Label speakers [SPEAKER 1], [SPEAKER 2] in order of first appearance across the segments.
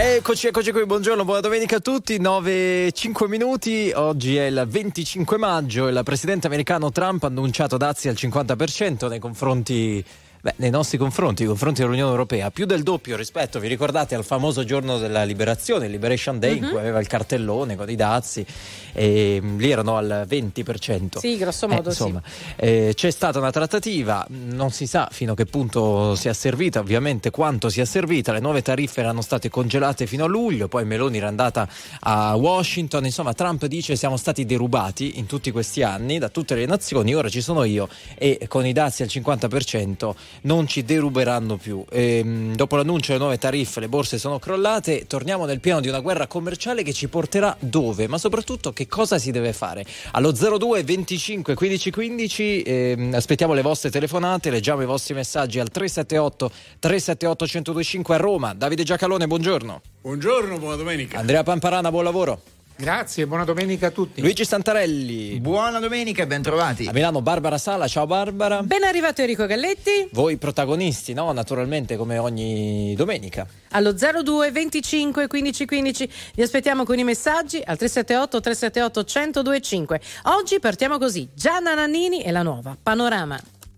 [SPEAKER 1] Eccoci qui, buongiorno, buona domenica a tutti, 9:05 minuti, oggi è il 25 maggio e il presidente americano Trump ha annunciato dazi al 50% nei confronti... nei nostri confronti dell'Unione Europea, più del doppio rispetto, vi ricordate, al famoso giorno della liberazione, il Liberation Day, in cui aveva il cartellone con i dazi e lì erano al 20%.
[SPEAKER 2] Sì, grosso modo
[SPEAKER 1] insomma, c'è stata una trattativa, non si sa fino a che punto sia servita, ovviamente quanto sia servita, le nuove tariffe erano state congelate fino a luglio, poi Meloni era andata a Washington, insomma Trump dice siamo stati derubati in tutti questi anni da tutte le nazioni, ora ci sono io e con i dazi al 50% non ci deruberanno più. Dopo l'annuncio delle nuove tariffe le borse sono crollate, torniamo nel piano di una guerra commerciale che ci porterà dove? Ma soprattutto che cosa si deve fare? Allo 02 25 15 15 aspettiamo le vostre telefonate, leggiamo i vostri messaggi al 378 378 1025 a Roma. Davide Giacalone, buongiorno.
[SPEAKER 3] Buongiorno, buona domenica.
[SPEAKER 1] Andrea Pamparana, buon lavoro.
[SPEAKER 4] Grazie, buona domenica a tutti.
[SPEAKER 1] Luigi Santarelli.
[SPEAKER 5] Buona domenica e ben trovati.
[SPEAKER 1] A Milano Barbara Sala, ciao Barbara.
[SPEAKER 2] Ben arrivato Enrico Galletti.
[SPEAKER 1] Voi protagonisti, no? Naturalmente come ogni domenica.
[SPEAKER 2] Allo 02 25 15 15 vi aspettiamo con i messaggi al 378 378 1025. Oggi partiamo così, Gianna Nannini e la nuova Panorama.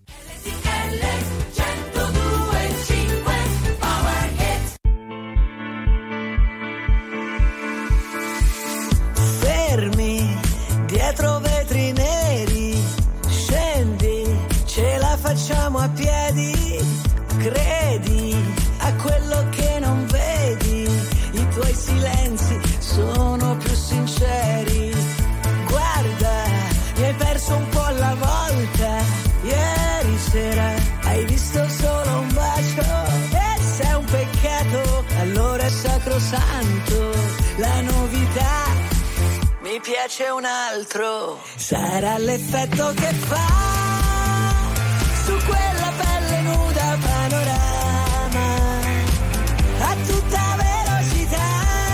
[SPEAKER 6] Dietro vetri neri, scendi, ce la facciamo a piedi, credi a quello che non vedi, i tuoi silenzi sono più sinceri, guarda, mi hai perso un po' la volta, ieri sera hai visto solo un bacio, e se è un peccato allora è sacrosanto, la novità mi piace un altro, sarà l'effetto che fa su quella pelle nuda panorama, a tutta velocità,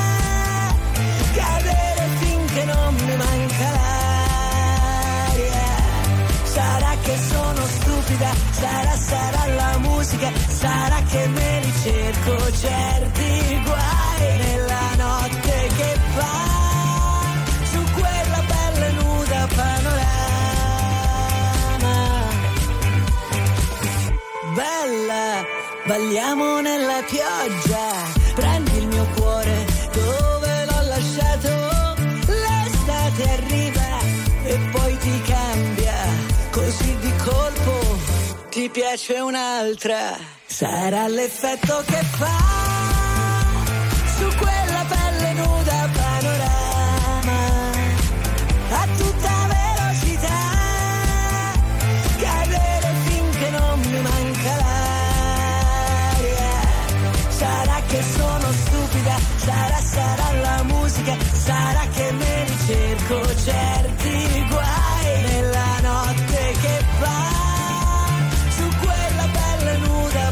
[SPEAKER 6] cadere finché non mi manca l'aria, sarà che sono stupida, sarà la musica, sarà che me li cerco certi guai nella notte che va. Panorama, bella, balliamo nella pioggia, prendi il mio cuore dove l'ho lasciato, l'estate arriva e poi ti cambia, così di colpo ti piace un'altra, sarà l'effetto che fa su quella pelle nuda panorama. A tutta velocità, cadere finché non mi manca l'aria, sarà che sono stupida, sarà la musica, sarà che me li cerco certi guai nella notte che va, su quella pelle nuda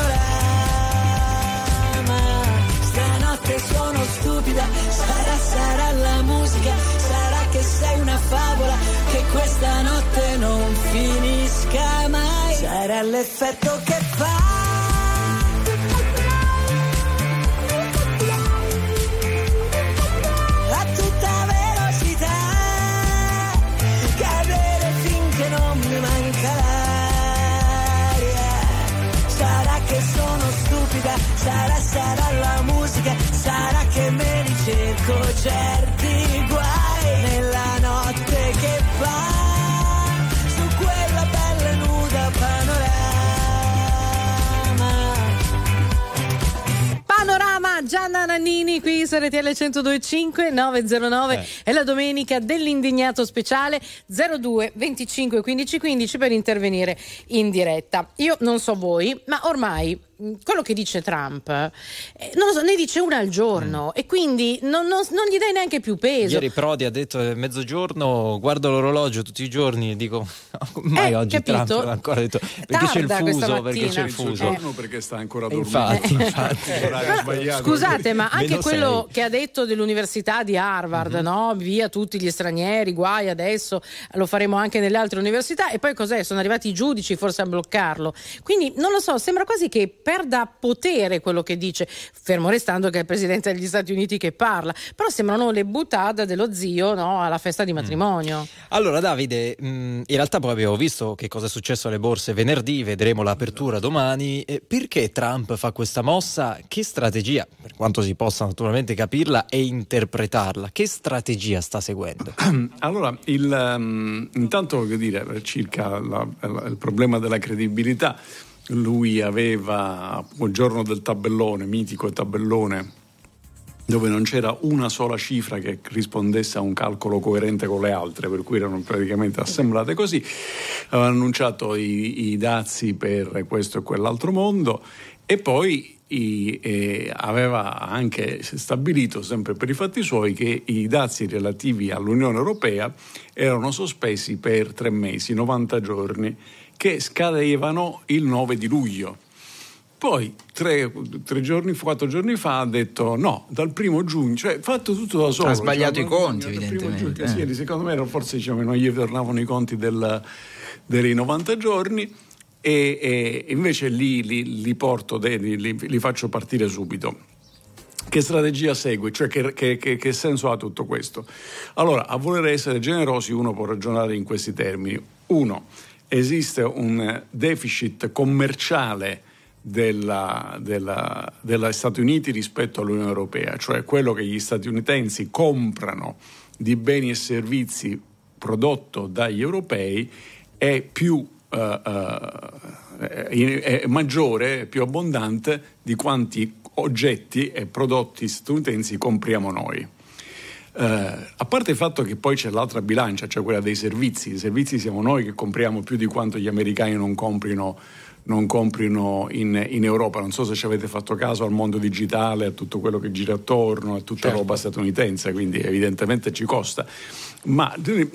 [SPEAKER 6] panorama, stanotte sono stupida, sarà la musica, che sei una favola, che questa notte non finisca mai, sarà l'effetto che fa a tutta velocità, cadere finché non mi manca l'aria, sarà che sono stupida, sarà la musica, sarà che me li cerco certi guai nella notte che va, su quella pelle nuda
[SPEAKER 2] Panorama, Gianna Nannini qui su RTL 102.5 909 è la domenica dell'indignato speciale 02 25 15 15 per intervenire in diretta. Io non so voi, ma ormai quello che dice Trump non lo so, ne dice una al giorno e quindi non gli dai neanche più peso.
[SPEAKER 1] Ieri Prodi ha detto mezzogiorno, guardo l'orologio tutti i giorni e dico mai oggi
[SPEAKER 2] capito?
[SPEAKER 1] Trump ha ancora detto perché c'è il fuso, perché c'è il fuso,
[SPEAKER 3] perché sta ancora dormendo.
[SPEAKER 1] Infatti.
[SPEAKER 2] Scusate, ma anche
[SPEAKER 1] Meno
[SPEAKER 2] quello
[SPEAKER 1] 6.
[SPEAKER 2] che ha detto dell'università di Harvard, no? Via tutti gli stranieri, guai adesso, lo faremo anche nelle altre università, e poi cos'è? Sono arrivati i giudici forse a bloccarlo. Quindi non lo so, sembra quasi che perda potere quello che dice, fermo restando che è il presidente degli Stati Uniti che parla, però sembrano le butade dello zio, no, alla festa di matrimonio.
[SPEAKER 1] Allora Davide, in realtà poi abbiamo visto che cosa è successo alle borse venerdì, vedremo l'apertura domani. Perché Trump fa questa mossa? Che strategia, per quanto si possa naturalmente capirla e interpretarla, che strategia sta seguendo?
[SPEAKER 3] Allora, intanto voglio dire, circa il problema della credibilità, lui aveva quel giorno del tabellone, mitico tabellone, dove non c'era una sola cifra che rispondesse a un calcolo coerente con le altre, per cui erano praticamente assemblate così. Aveva annunciato i dazi per questo e quell'altro mondo e poi aveva anche stabilito, sempre per i fatti suoi, che i dazi relativi all'Unione Europea erano sospesi per 3 mesi, 90 giorni, che scadevano il 9 di luglio. Poi 4 giorni fa ha detto no, dal 1 giugno, cioè fatto tutto da solo.
[SPEAKER 5] Ha sbagliato i conti, evidentemente.
[SPEAKER 3] Sì, secondo me forse non gli tornavano i conti dei 90 giorni e invece li faccio partire subito. Che strategia segue? Cioè che senso ha tutto questo? Allora, a voler essere generosi uno può ragionare in questi termini. 1. Esiste un deficit commerciale degli Stati Uniti rispetto all'Unione Europea, cioè quello che gli statunitensi comprano di beni e servizi prodotto dagli europei è più è maggiore, è più abbondante di quanti oggetti e prodotti statunitensi compriamo noi. A parte il fatto che poi c'è l'altra bilancia, cioè quella dei servizi. I servizi siamo noi che compriamo più di quanto gli americani non comprino in Europa. Non so se ci avete fatto caso al mondo digitale, a tutto quello che gira attorno, a tutta roba statunitense, quindi evidentemente ci costa. Ma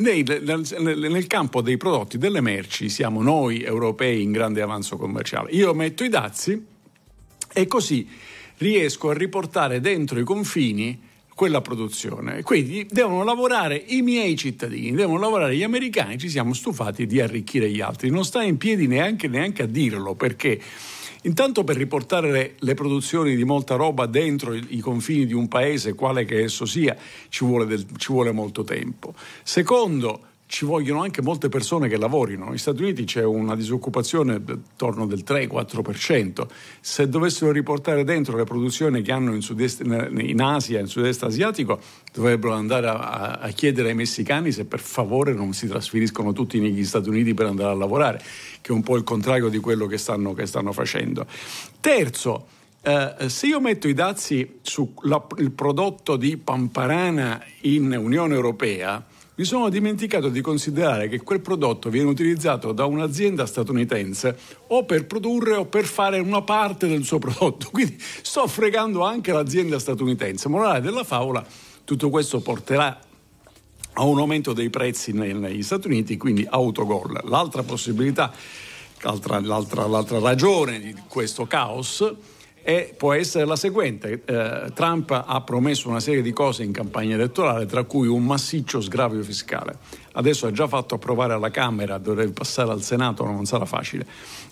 [SPEAKER 3] nel campo dei prodotti, delle merci, siamo noi europei in grande avanzo commerciale. Io metto i dazi e così riesco a riportare dentro i confini quella produzione. Quindi devono lavorare i miei cittadini, devono lavorare gli americani. Ci siamo stufati di arricchire gli altri. Non sta in piedi neanche a dirlo, perché intanto per riportare le produzioni di molta roba dentro i confini di un paese, quale che esso sia, ci vuole molto tempo. Secondo, ci vogliono anche molte persone che lavorino. Negli Stati Uniti c'è una disoccupazione attorno del 3-4%. Se dovessero riportare dentro le produzioni che hanno in Asia, in sud-est asiatico, dovrebbero andare a chiedere ai messicani se per favore non si trasferiscono tutti negli Stati Uniti per andare a lavorare, che è un po' il contrario di quello che stanno facendo. Terzo, se io metto i dazi sul prodotto di Pamparana in Unione Europea, mi sono dimenticato di considerare che quel prodotto viene utilizzato da un'azienda statunitense o per produrre o per fare una parte del suo prodotto, quindi sto fregando anche l'azienda statunitense. Morale della favola, tutto questo porterà a un aumento dei prezzi negli Stati Uniti, quindi autogol. L'altra possibilità, l'altra ragione di questo caos può essere la seguente. Trump ha promesso una serie di cose in campagna elettorale, tra cui un massiccio sgravio fiscale. Adesso ha già fatto approvare alla Camera, dovrebbe passare al Senato, non sarà facile,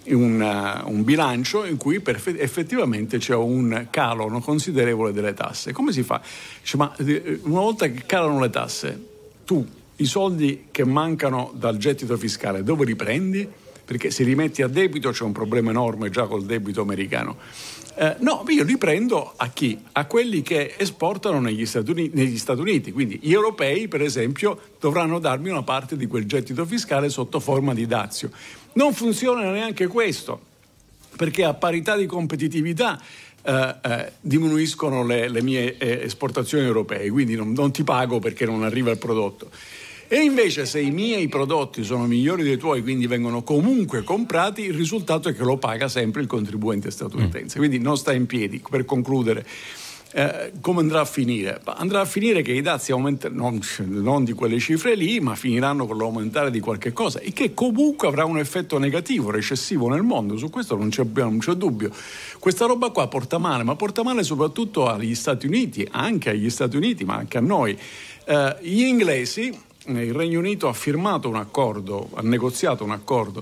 [SPEAKER 3] un bilancio in cui effettivamente c'è un calo considerevole delle tasse. Come si fa? Ma una volta che calano le tasse, tu i soldi che mancano dal gettito fiscale dove li prendi? Perché se li metti a debito c'è un problema enorme già col debito americano. No, io li prendo a chi? A quelli che esportano negli Stati Uniti. Quindi gli europei, per esempio, dovranno darmi una parte di quel gettito fiscale sotto forma di dazio. Non funziona neanche questo, perché a parità di competitività diminuiscono le mie esportazioni europee, quindi non ti pago perché non arriva il prodotto. E invece se i miei prodotti sono migliori dei tuoi, quindi vengono comunque comprati, il risultato è che lo paga sempre il contribuente statunitense. Quindi non sta in piedi. Per concludere, come andrà a finire? Andrà a finire che i dazi aumenteranno, non di quelle cifre lì, ma finiranno con l'aumentare di qualche cosa, e che comunque avrà un effetto negativo, recessivo nel mondo. Su questo non c'è dubbio. Questa roba qua porta male, ma porta male soprattutto agli Stati Uniti, anche agli Stati Uniti, ma anche a noi. Gli inglesi, il Regno Unito ha negoziato un accordo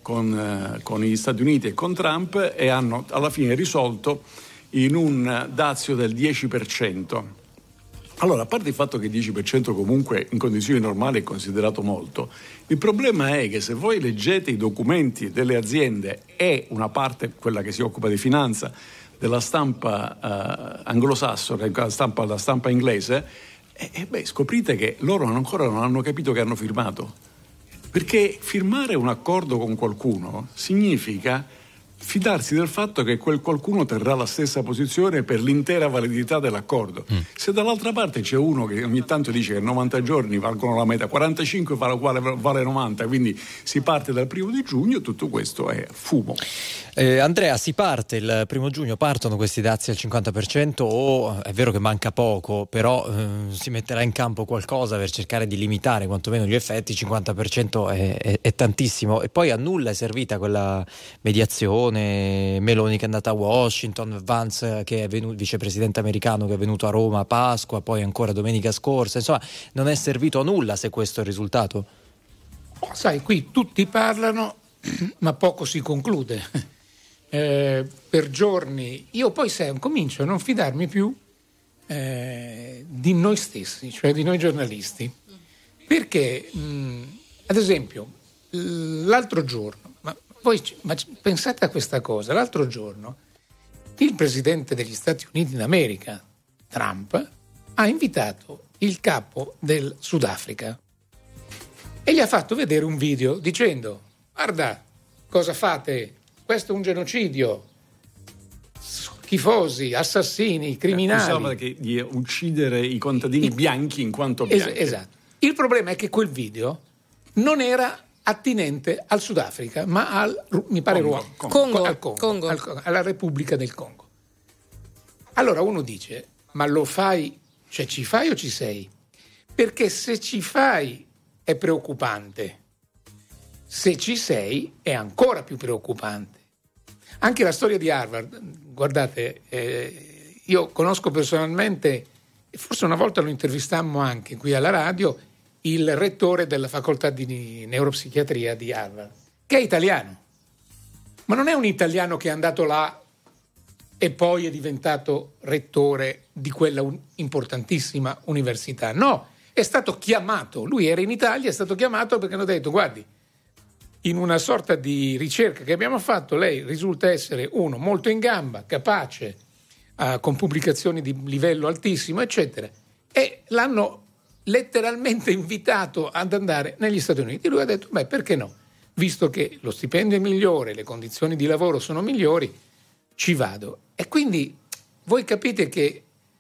[SPEAKER 3] con gli Stati Uniti e con Trump, e hanno alla fine risolto in un dazio del 10%. Allora, a parte il fatto che il 10% comunque in condizioni normali è considerato molto, il problema è che se voi leggete i documenti delle aziende e una parte, quella che si occupa di finanza, della stampa anglosassone, la stampa inglese, scoprite che loro ancora non hanno capito che hanno firmato. Perché firmare un accordo con qualcuno significa fidarsi del fatto che quel qualcuno terrà la stessa posizione per l'intera validità dell'accordo. Se dall'altra parte c'è uno che ogni tanto dice che 90 giorni valgono la metà, 45 vale 90, quindi si parte dal 1 giugno, tutto questo è fumo.
[SPEAKER 1] Andrea, si parte il 1 giugno, partono questi dazi al 50%, o è vero che manca poco, però si metterà in campo qualcosa per cercare di limitare quantomeno gli effetti? 50% è tantissimo, e poi a nulla è servita quella mediazione, Meloni che è andata a Washington, Vance che è vicepresidente americano che è venuto a Roma a Pasqua, poi ancora domenica scorsa, insomma non è servito a nulla, se questo è il risultato.
[SPEAKER 4] Sai, qui tutti parlano ma poco si conclude. Per giorni io poi comincio a non fidarmi più di noi stessi, cioè di noi giornalisti, perché ad esempio l'altro giorno, ma pensate a questa cosa, l'altro giorno il presidente degli Stati Uniti d'America, Trump, ha invitato il capo del Sudafrica e gli ha fatto vedere un video dicendo: guarda cosa fate, questo è un genocidio, schifosi, assassini, criminali.
[SPEAKER 3] Di uccidere i contadini bianchi in quanto bianchi.
[SPEAKER 4] Esatto. Il problema è che quel video non era attinente al Sudafrica, ma mi pare Congo, alla Repubblica del Congo. Allora uno dice: ma lo fai, cioè ci fai o ci sei? Perché se ci fai è preoccupante, se ci sei è ancora più preoccupante. Anche la storia di Harvard, guardate, io conosco personalmente, e forse una volta lo intervistammo anche qui alla radio, il rettore della facoltà di neuropsichiatria di Harvard, che è italiano, ma non è un italiano che è andato là e poi è diventato rettore di quella importantissima università. No, è stato chiamato, lui era in Italia, è stato chiamato perché hanno detto: guardi, in una sorta di ricerca che abbiamo fatto lei risulta essere uno molto in gamba, capace, con pubblicazioni di livello altissimo, eccetera, e l'hanno letteralmente invitato ad andare negli Stati Uniti. Lui ha detto: beh, perché no? Visto che lo stipendio è migliore, le condizioni di lavoro sono migliori, ci vado. E quindi voi capite che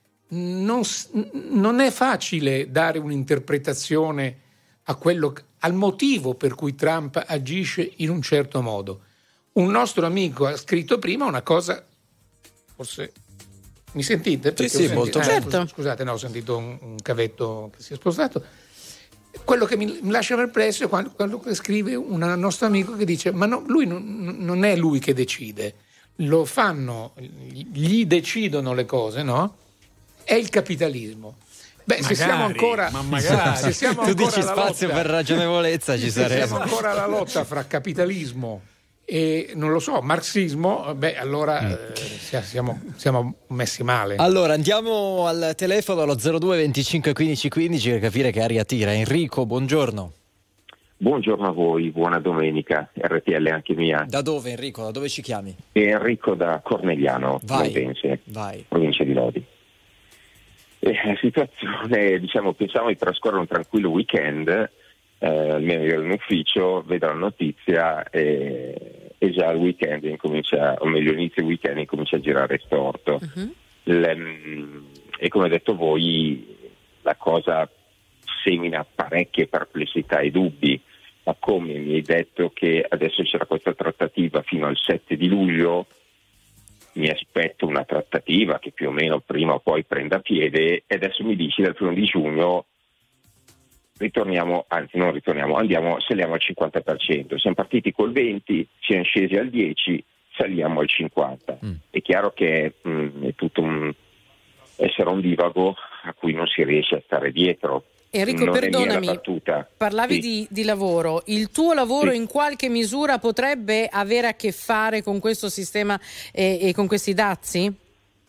[SPEAKER 4] non è facile dare un'interpretazione al motivo per cui Trump agisce in un certo modo. Un nostro amico ha scritto prima una cosa, forse mi sentite?
[SPEAKER 1] Sì, molto
[SPEAKER 2] certo.
[SPEAKER 4] Scusate, no, ho sentito un cavetto che si è spostato. Quello che mi lascia perplesso è quando scrive un nostro amico che dice: ma no, lui non è lui che decide, lo fanno, gli decidono le cose, no? È il capitalismo. Beh, se siamo ancora
[SPEAKER 1] tu dici spazio per ragionevolezza, ci sarebbe.
[SPEAKER 4] Se siamo ancora alla lotta fra capitalismo e non lo so, marxismo, beh, allora siamo messi male.
[SPEAKER 1] Allora andiamo al telefono allo 02 25 15 15 per capire che aria tira. Enrico, buongiorno.
[SPEAKER 7] Buongiorno a voi, buona domenica, RTL anche mia.
[SPEAKER 1] Da dove, Enrico? Da dove ci chiami?
[SPEAKER 7] Enrico da Cornegliano, Valdense, provincia di Lodi. La situazione, pensavo di trascorrere un tranquillo weekend, almeno in ufficio, vedo la notizia e già il weekend inizio il weekend incomincia a girare storto. E come ho detto voi, la cosa semina parecchie perplessità e dubbi. Ma come mi hai detto che adesso c'era questa trattativa fino al 7 di luglio, mi aspetto una trattativa che più o meno prima o poi prenda piede, e adesso mi dici dal 1 di giugno andiamo, saliamo al 50%. Siamo partiti col 20, siamo scesi al 10, saliamo al 50%. È chiaro che è tutto essere un divago a cui non si riesce a stare dietro.
[SPEAKER 2] Enrico, perdonami, parlavi di lavoro. Il tuo lavoro in qualche misura potrebbe avere a che fare con questo sistema e con questi dazi?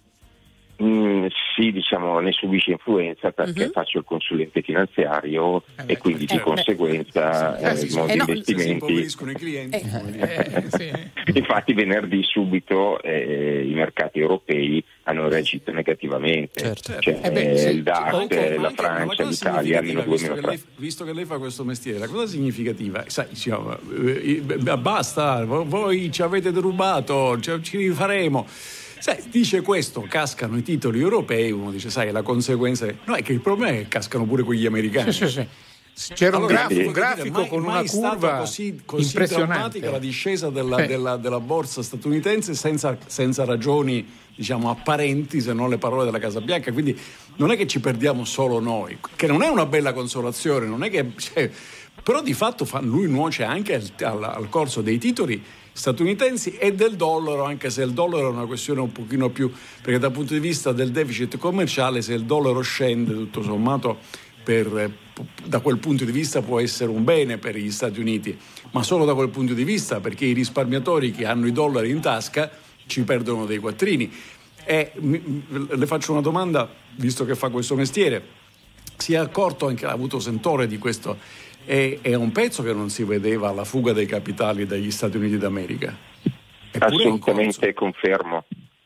[SPEAKER 7] Sì, diciamo, ne subisce influenza perché faccio il consulente finanziario e quindi di conseguenza i mondi investimenti
[SPEAKER 3] si i clienti.
[SPEAKER 7] Infatti venerdì subito i mercati europei hanno reagito negativamente. Il DAX, la Francia, l'Italia, almeno 2-3.
[SPEAKER 3] Visto che lei fa questo mestiere, la cosa significativa, sai, basta, voi ci avete derubato, ci rifaremo. Sai, dice questo, cascano i titoli europei, uno dice, sai, la conseguenza no, è che il problema è che cascano pure quegli americani.
[SPEAKER 4] Sì. C'era un grafico con una curva
[SPEAKER 3] così
[SPEAKER 4] impressionante.
[SPEAKER 3] La discesa della borsa statunitense senza ragioni, diciamo, apparenti, se non le parole della Casa Bianca. Quindi non è che ci perdiamo solo noi, che non è una bella consolazione, non è che però di fatto lui nuoce anche al corso dei titoli statunitensi e del dollaro, anche se il dollaro è una questione un pochino più, perché dal punto di vista del deficit commerciale, se il dollaro scende, tutto sommato da quel punto di vista può essere un bene per gli Stati Uniti, ma solo da quel punto di vista, perché i risparmiatori che hanno i dollari in tasca ci perdono dei quattrini. E le faccio una domanda, visto che fa questo mestiere, si è accorto, anche ha avuto sentore di questo, è un pezzo che non si vedeva la fuga dei capitali dagli Stati Uniti d'America?
[SPEAKER 7] Assolutamente confermo.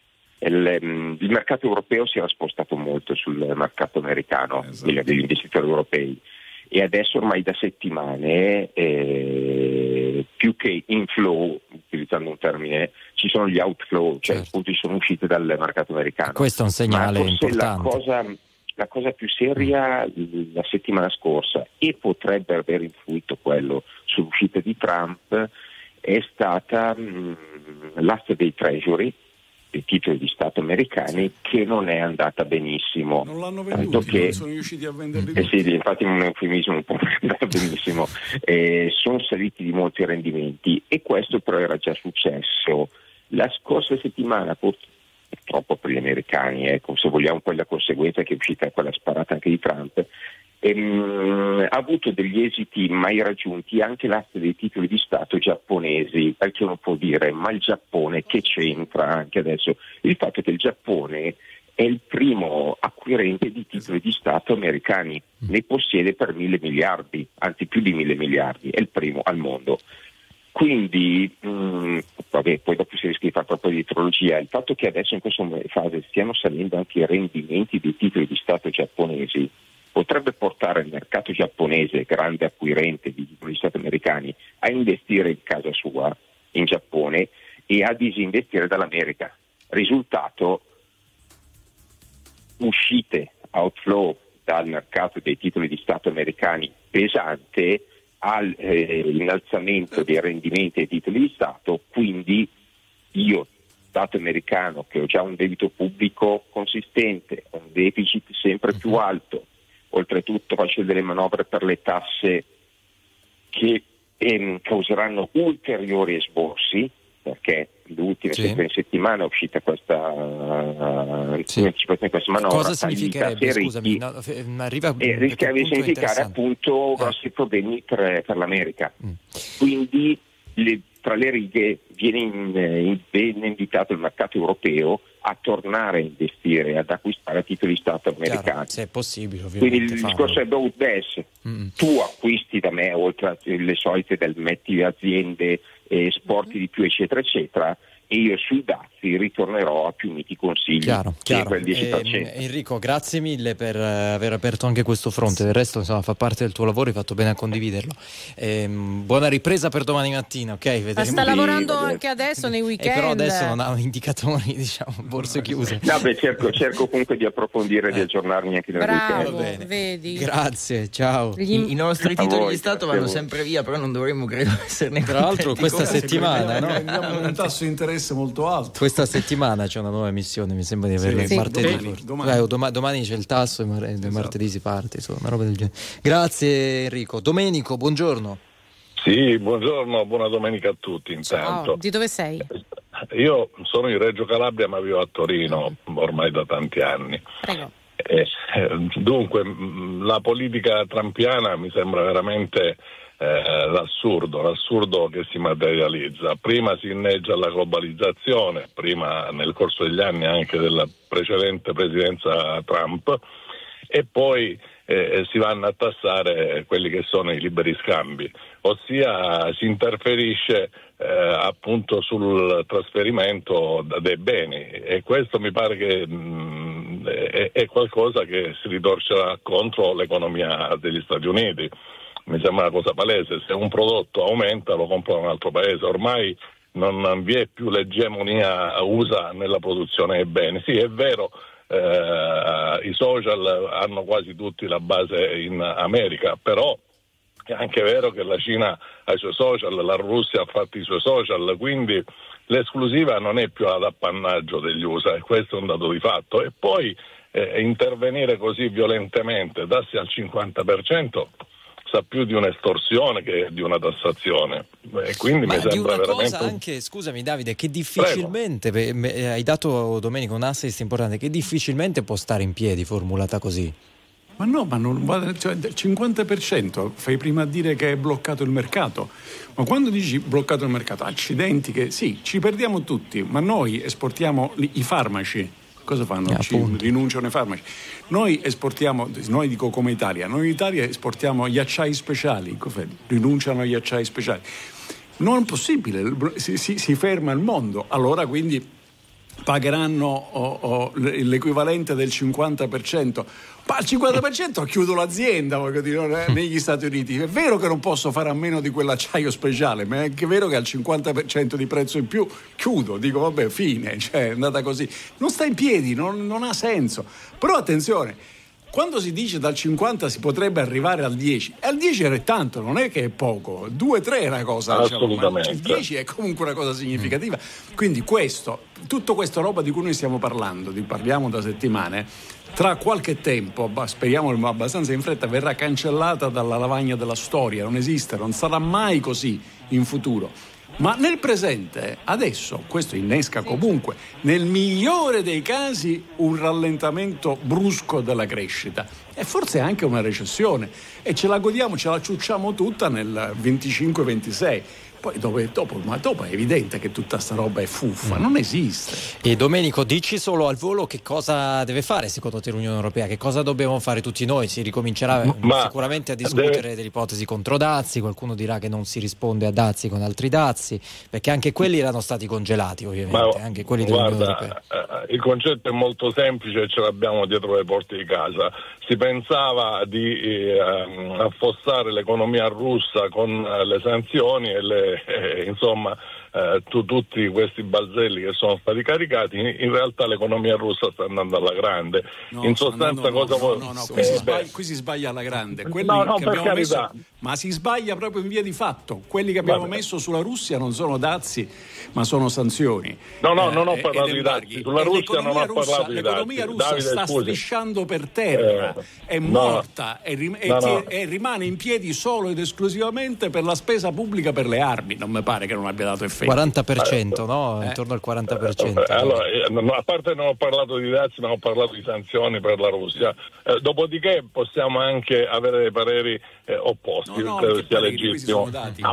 [SPEAKER 7] Il mercato europeo si era spostato molto sul mercato americano, degli investitori europei, e adesso ormai da settimane più che inflow, utilizzando un termine, ci sono gli outflow, cioè appunto sono uscite dal mercato americano.
[SPEAKER 1] Questo è un segnale importante.
[SPEAKER 7] La cosa più seria la settimana scorsa, e potrebbe aver influito quello sull'uscita di Trump, è stata l'asta dei treasury, dei titoli di Stato americani, che non è andata benissimo.
[SPEAKER 3] Non l'hanno venduti, non sono riusciti a venderli.
[SPEAKER 7] Sì, infatti un eufemismo, un po' non è andata benissimo. Sono saliti di molti rendimenti, e questo però era già successo la scorsa settimana, purtroppo per gli americani, ecco, se vogliamo poi la conseguenza che è uscita quella sparata anche di Trump, ha avuto degli esiti mai raggiunti anche l'asta dei titoli di Stato giapponesi, perché uno può dire, ma il Giappone che c'entra anche adesso? Il fatto che il Giappone è il primo acquirente di titoli di Stato americani, ne possiede per 1.000 miliardi, anzi più di 1.000 miliardi, è il primo al mondo. Quindi, poi dopo si rischia di fare troppo di dietrologia. Il fatto che adesso in questa fase stiano salendo anche i rendimenti dei titoli di Stato giapponesi potrebbe portare il mercato giapponese, grande acquirente di titoli di Stato americani, a investire in casa sua, in Giappone, e a disinvestire dall'America. Risultato, uscite, outflow dal mercato dei titoli di Stato americani pesante, all'innalzamento dei rendimenti dei titoli di Stato. Quindi io, Stato americano, che ho già un debito pubblico consistente, un deficit sempre più alto, oltretutto faccio delle manovre per le tasse che causeranno ulteriori esborsi, perché l'ultima settimana è uscita questa manovra.
[SPEAKER 1] Cosa significherebbe? Scusami,
[SPEAKER 7] rischia di significare appunto grossi problemi per l'America. Quindi tra le righe viene invitato il mercato europeo a tornare a investire, ad acquistare titoli di Stato americani.
[SPEAKER 1] Se è possibile, ovviamente.
[SPEAKER 7] Quindi il discorso è both best. Tu acquisti da me, oltre alle solite del metti aziende, esporti di più, eccetera, eccetera, e io sui dazi ritornerò a più miti consigli.
[SPEAKER 1] Chiaro.
[SPEAKER 7] Il 10%.
[SPEAKER 1] Enrico, grazie mille per aver aperto anche questo fronte. Del resto, insomma, fa parte del tuo lavoro, hai fatto bene a condividerlo. Buona ripresa per domani mattina, ok? Vedremo.
[SPEAKER 2] Sta lavorando anche adesso nei weekend.
[SPEAKER 1] Però adesso non ha indicatori, diciamo, borse chiuse.
[SPEAKER 7] Cerco comunque di approfondire e di aggiornarmi anche nel weekend.
[SPEAKER 2] Bravo, vedi.
[SPEAKER 1] Grazie, ciao.
[SPEAKER 5] I nostri titoli di Stato vanno sempre via, però non dovremmo, credo, esserne
[SPEAKER 1] tra l'altro questa settimana
[SPEAKER 3] abbiamo un tasso di interesse molto alto.
[SPEAKER 1] Questa settimana c'è una nuova emissione, mi sembra di averla martedì. Domani c'è il tasso e martedì si parte, insomma, una roba del genere. Grazie Enrico. Domenico, buongiorno.
[SPEAKER 8] Sì, buongiorno, buona domenica a tutti intanto.
[SPEAKER 2] Ciao, di dove sei?
[SPEAKER 8] Io sono in Reggio Calabria ma vivo a Torino ormai da tanti anni.
[SPEAKER 2] Prego.
[SPEAKER 8] Dunque la politica trumpiana mi sembra veramente l'assurdo che si materializza. Prima si inneggia alla globalizzazione, prima nel corso degli anni anche della precedente presidenza Trump, e poi si vanno a tassare quelli che sono i liberi scambi, ossia si interferisce appunto sul trasferimento dei beni, e questo mi pare che è qualcosa che si ritorcerà contro l'economia degli Stati Uniti. Mi sembra una cosa palese: se un prodotto aumenta lo compra un altro paese. Ormai non vi è più l'egemonia USA nella produzione dei beni. Sì, è vero, i social hanno quasi tutti la base in America, però è anche vero che la Cina ha i suoi social, la Russia ha fatto i suoi social, quindi l'esclusiva non è più ad appannaggio degli USA, e questo è un dato di fatto. E poi intervenire così violentemente, darsi al 50%, sa più di un'estorsione che di una tassazione, e quindi mi sembra veramente
[SPEAKER 1] anche, scusami Davide, che difficilmente hai dato, Domenico, un assist importante, che difficilmente può stare in piedi formulata così.
[SPEAKER 3] Ma no, cioè, il 50% fai prima a dire che è bloccato il mercato, ma quando dici bloccato il mercato, accidenti, che sì, ci perdiamo tutti, ma noi esportiamo i farmaci. Cosa fanno? Rinunciano ai farmaci. Noi esportiamo, noi dico come Italia, noi in Italia esportiamo gli acciai speciali, rinunciano agli acciai speciali. Non è possibile, si ferma il mondo. Allora quindi pagheranno l'equivalente del 50%. Ma al 50% chiudo l'azienda, voglio dire, negli Stati Uniti. È vero che non posso fare a meno di quell'acciaio speciale, ma è anche vero che al 50% di prezzo in più chiudo, dico vabbè, fine, cioè è andata così. Non sta in piedi, non ha senso. Però attenzione, quando si dice dal 50 si potrebbe arrivare al 10, e al 10 è tanto, non è che è poco, 2-3 è una cosa,
[SPEAKER 8] assolutamente.
[SPEAKER 3] Diciamo, ma il 10 è comunque una cosa significativa. Quindi tutto questa roba di cui noi stiamo parlando, parliamo da settimane, tra qualche tempo, speriamo abbastanza in fretta, verrà cancellata dalla lavagna della storia, non esiste, non sarà mai così in futuro. Ma nel presente, adesso, questo innesca comunque, nel migliore dei casi, un rallentamento brusco della crescita e forse anche una recessione, e ce la godiamo, ce la ciucciamo tutta nel 25-26. Poi dopo è evidente che tutta sta roba è fuffa, non esiste.
[SPEAKER 1] E Domenico, dici solo al volo che cosa deve fare secondo te l'Unione Europea, che cosa dobbiamo fare tutti noi? Si ricomincerà sicuramente a discutere dell'ipotesi contro dazi, qualcuno dirà che non si risponde a dazi con altri dazi, perché anche quelli erano stati congelati ovviamente, anche quelli dell'Unione Europea.
[SPEAKER 8] Il concetto è molto semplice e ce l'abbiamo dietro le porte di casa. Si pensava di affossare l'economia russa con le sanzioni e tutti questi balzelli che sono stati caricati. In realtà l'economia russa sta andando alla grande. In sostanza
[SPEAKER 3] qui si sbaglia alla grande. Quelli che abbiamo messo, ma si sbaglia proprio in via di fatto. Quelli che abbiamo messo sulla Russia non sono dazi, ma sono sanzioni.
[SPEAKER 8] Non ho parlato di dazi. Sulla Russia non ho parlato di dazi.
[SPEAKER 3] L'economia russa sta strisciando per terra, è morta e rimane in piedi solo ed esclusivamente per la spesa pubblica per le armi. Non mi pare che non abbia dato effetti.
[SPEAKER 1] 40%, no? Intorno al 40%.
[SPEAKER 8] Allora, a parte non ho parlato di dazi, ma ho parlato di sanzioni per la Russia. Dopodiché possiamo anche avere dei pareri opposti, credo sia legittimo.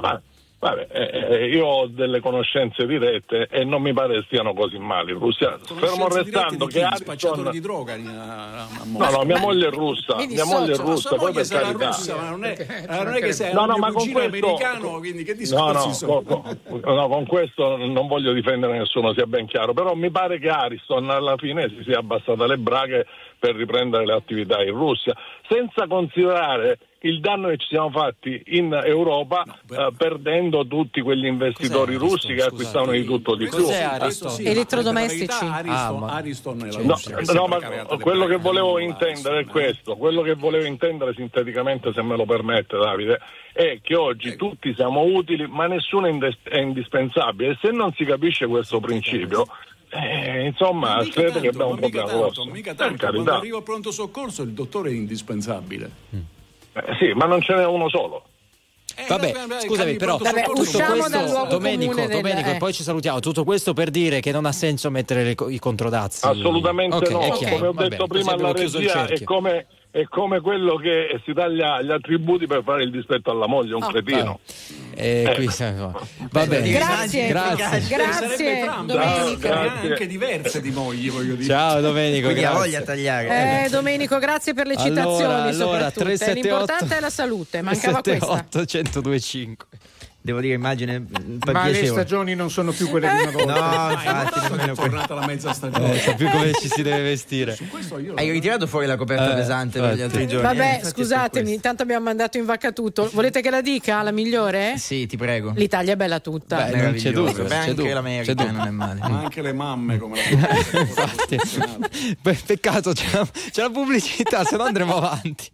[SPEAKER 8] Io ho delle conoscenze dirette e non mi pare stiano così male in Russia, fermo restando che
[SPEAKER 3] spacciatore di droga
[SPEAKER 8] mia moglie è russa, poi per carità
[SPEAKER 3] non è che sei un cugino americano, quindi che discorsi sono?
[SPEAKER 8] Con questo non voglio difendere nessuno, sia ben chiaro, però mi pare che Ariston alla fine si sia abbassata le braghe per riprendere le attività in Russia, senza considerare il danno che ci siamo fatti in Europa perdendo tutti quegli investitori russi che acquistavano di tutto di più.
[SPEAKER 2] Elettrodomestici.
[SPEAKER 3] Ariston è la Russia.
[SPEAKER 8] Ma quello che volevo intendere è questo. Quello che volevo intendere sinteticamente, se me lo permette Davide, è che oggi tutti siamo utili, ma nessuno è indispensabile. E se non si capisce questo principio, credo che abbiamo un problema grosso.
[SPEAKER 3] Quando arriva al pronto soccorso il dottore è indispensabile.
[SPEAKER 8] Sì, ma non ce n'è uno solo.
[SPEAKER 1] Vabbè, scusami, però
[SPEAKER 2] usciamo dal luogo
[SPEAKER 1] Domenico, e poi ci salutiamo. Tutto questo per dire che non ha senso mettere i controdazi.
[SPEAKER 8] Assolutamente no. Come ho detto prima alla regia, è come quello che si taglia gli attributi per fare il dispetto alla moglie, un cretino.
[SPEAKER 1] Va bene.
[SPEAKER 2] Grazie Domenico.
[SPEAKER 3] Anche diverse di mogli, voglio dire.
[SPEAKER 1] Ciao Domenico,
[SPEAKER 5] grazie. Voglia tagliare.
[SPEAKER 2] Domenico, grazie per le citazioni.
[SPEAKER 1] Allora 378,
[SPEAKER 2] l'importante è la salute, mancava
[SPEAKER 1] 378 1025.
[SPEAKER 5] Devo dire, immagine
[SPEAKER 4] ma le stagioni non sono più quelle di una volta.
[SPEAKER 5] No, infatti non
[SPEAKER 3] è tornata la mezza stagione.
[SPEAKER 1] So più come ci si deve vestire.
[SPEAKER 5] Hai ritirato fuori la coperta pesante per gli altri giorni.
[SPEAKER 2] Vabbè, scusatemi, intanto abbiamo mandato in vacca tutto. Volete che la dica la migliore?
[SPEAKER 5] Sì, ti prego.
[SPEAKER 2] L'Italia è bella tutta.
[SPEAKER 1] Beh, non c'è dubbio.
[SPEAKER 5] Anche l'America non è male.
[SPEAKER 3] Ma anche le mamme come la
[SPEAKER 1] infatti. Peccato, c'è la pubblicità, se no andremo avanti.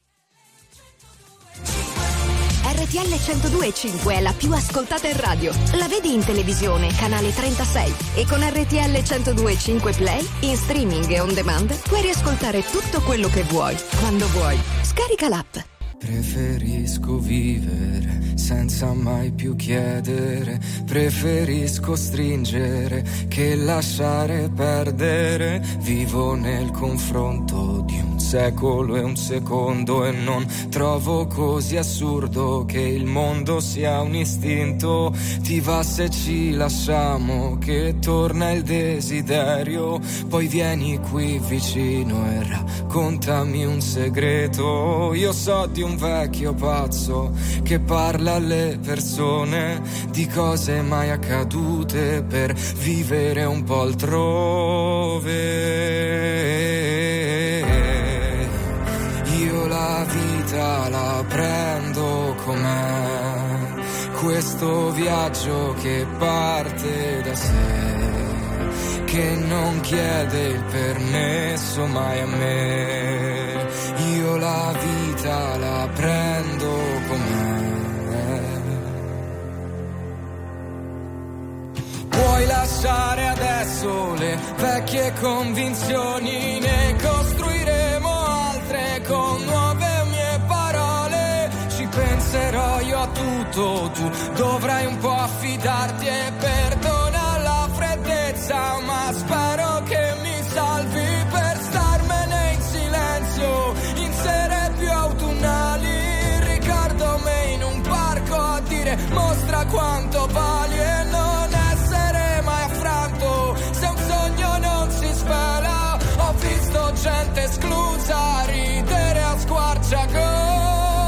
[SPEAKER 9] RTL 102.5 è la più ascoltata in radio. La vedi in televisione, canale 36. E con RTL 102.5 Play, in streaming e on demand, puoi riascoltare tutto quello che vuoi, quando vuoi. Scarica l'app.
[SPEAKER 10] Preferisco vivere senza mai più chiedere, preferisco stringere che lasciare perdere. Vivo nel confronto di un secolo e un secondo e non trovo così assurdo che il mondo sia un istinto. Ti va se ci lasciamo che torna il desiderio, poi vieni qui vicino e raccontami un segreto. Io so di un vecchio pazzo che parla alle persone di cose mai accadute per vivere un po' altrove. Io la vita la prendo com'è, questo viaggio che parte da sé, che non chiede il permesso mai a me. Io la vita la prendo com'è. Puoi lasciare adesso le vecchie convinzioni, ne costruiremo altre con nuove mie parole. Ci penserò io a tutto, tu dovrai un po' affidarti e perdona la freddezza, ma spero che mi salvi per starmene in silenzio. In sere più autunnali ricordo me in un parco a dire mostra quanto vali e non essere mai affranto. Se un sogno non si svela, ho visto gente esclusa ridere a squarciagola.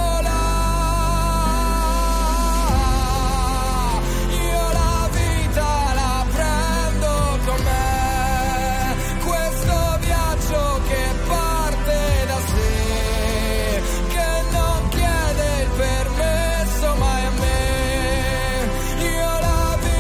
[SPEAKER 10] Io la vita la prendo com'è, questo viaggio che parte da sé, che non chiede il permesso mai a me. Io la vita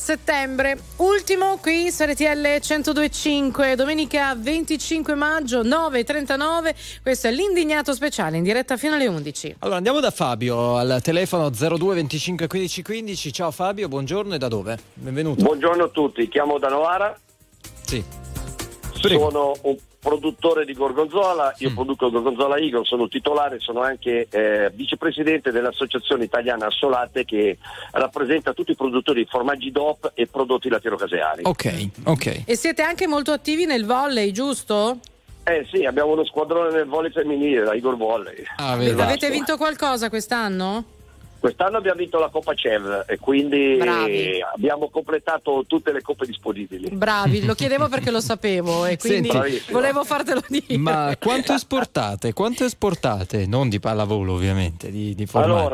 [SPEAKER 2] settembre. Ultimo qui su RTL 102.5, domenica 25 maggio 9:39. Questo è l'Indignato Speciale in diretta fino alle 11.
[SPEAKER 1] Allora andiamo da Fabio al telefono 02 25 15 15. Ciao Fabio, buongiorno, e da dove? Benvenuto.
[SPEAKER 11] Buongiorno a tutti, chiamo da Novara.
[SPEAKER 1] Sì. Prego.
[SPEAKER 11] Sono un produttore di gorgonzola, io produco gorgonzola Eagle, sono titolare, sono anche vicepresidente dell'Associazione Italiana Assolate, che rappresenta tutti i produttori di formaggi DOP e prodotti lattiero-caseari.
[SPEAKER 1] Ok.
[SPEAKER 2] E siete anche molto attivi nel volley, giusto?
[SPEAKER 11] Sì, abbiamo uno squadrone nel volley femminile, la Igor Volley.
[SPEAKER 2] Avete vinto qualcosa quest'anno?
[SPEAKER 11] Quest'anno abbiamo vinto la Coppa CEV e quindi abbiamo completato tutte le coppe disponibili.
[SPEAKER 2] Bravi, lo chiedevo perché lo sapevo e quindi volevo fartelo dire.
[SPEAKER 1] Ma quanto esportate? Quanto esportate? Non di pallavolo, ovviamente, di formaggi.
[SPEAKER 11] Allora,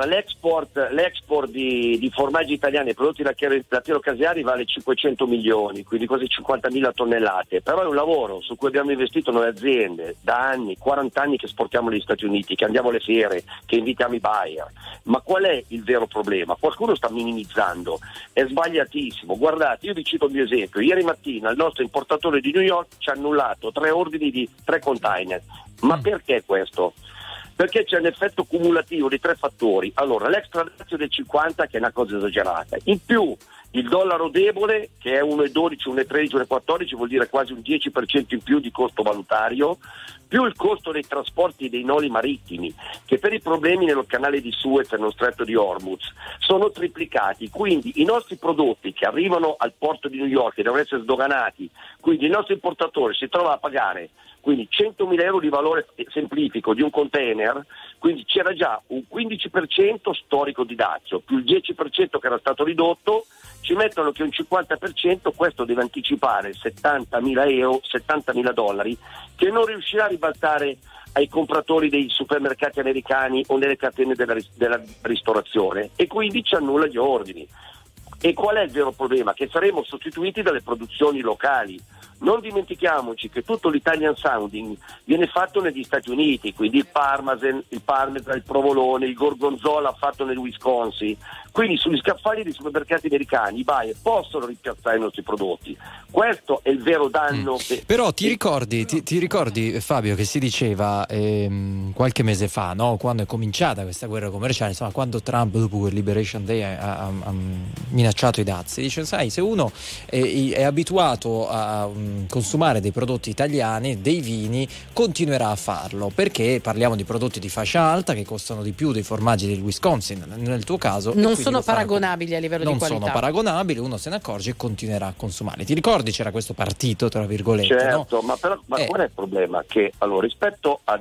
[SPEAKER 11] l'export di formaggi italiani e prodotti lattiero-caseari vale 500 milioni, quindi quasi 50.000 tonnellate. Però è un lavoro su cui abbiamo investito noi aziende da anni, 40 anni che esportiamo negli Stati Uniti, che andiamo alle fiere, che invitiamo i buyer. Ma qual è il vero problema? Qualcuno sta minimizzando, è sbagliatissimo. Guardate, io vi cito un mio esempio: ieri mattina il nostro importatore di New York ci ha annullato 3 ordini di 3 container. Ma perché questo? Perché c'è un effetto cumulativo di 3 fattori. Allora, l'extra dazio del 50, che è una cosa esagerata, in più il dollaro debole, che è 1,12, 1,13, 1,14, vuol dire quasi un 10% in più di costo valutario, più il costo dei trasporti dei noli marittimi, che per i problemi nel canale di Suez e nello stretto di Hormuz sono triplicati. Quindi i nostri prodotti che arrivano al porto di New York e devono essere sdoganati, quindi il nostro importatore si trova a pagare quindi 100.000 euro di valore semplifico di un container, quindi c'era già un 15% storico di dazio, più il 10% che era stato ridotto, ci mettono che un 50%, questo deve anticipare 70.000 euro, 70.000 dollari, che non riuscirà a ribaltare ai compratori dei supermercati americani o nelle catene della ristorazione, e quindi ci annulla gli ordini. E qual è il vero problema? Che saremo sostituiti dalle produzioni locali. Non dimentichiamoci che tutto l'Italian sounding viene fatto negli Stati Uniti, quindi il parmesan, il provolone, il gorgonzola fatto nel Wisconsin. Quindi sugli scaffali dei supermercati americani i buyer possono ripiazzare i nostri prodotti. Questo è il vero danno.
[SPEAKER 1] Però ti ricordi Fabio, che si diceva qualche mese fa, no? Quando è cominciata questa guerra commerciale, insomma, quando Trump dopo quel Liberation Day ha minacciato i dazi, dice: sai, se uno è abituato a consumare dei prodotti italiani, dei vini, continuerà a farlo, perché parliamo di prodotti di fascia alta che costano di più dei formaggi del Wisconsin, nel tuo caso.
[SPEAKER 2] Non sono paragonabili a livello di qualità.
[SPEAKER 1] Non sono paragonabili, uno se ne accorge e continuerà a consumare. Ti ricordi c'era questo partito, tra virgolette?
[SPEAKER 11] Certo,
[SPEAKER 1] no?
[SPEAKER 11] ma qual è il problema? Che allora, rispetto a,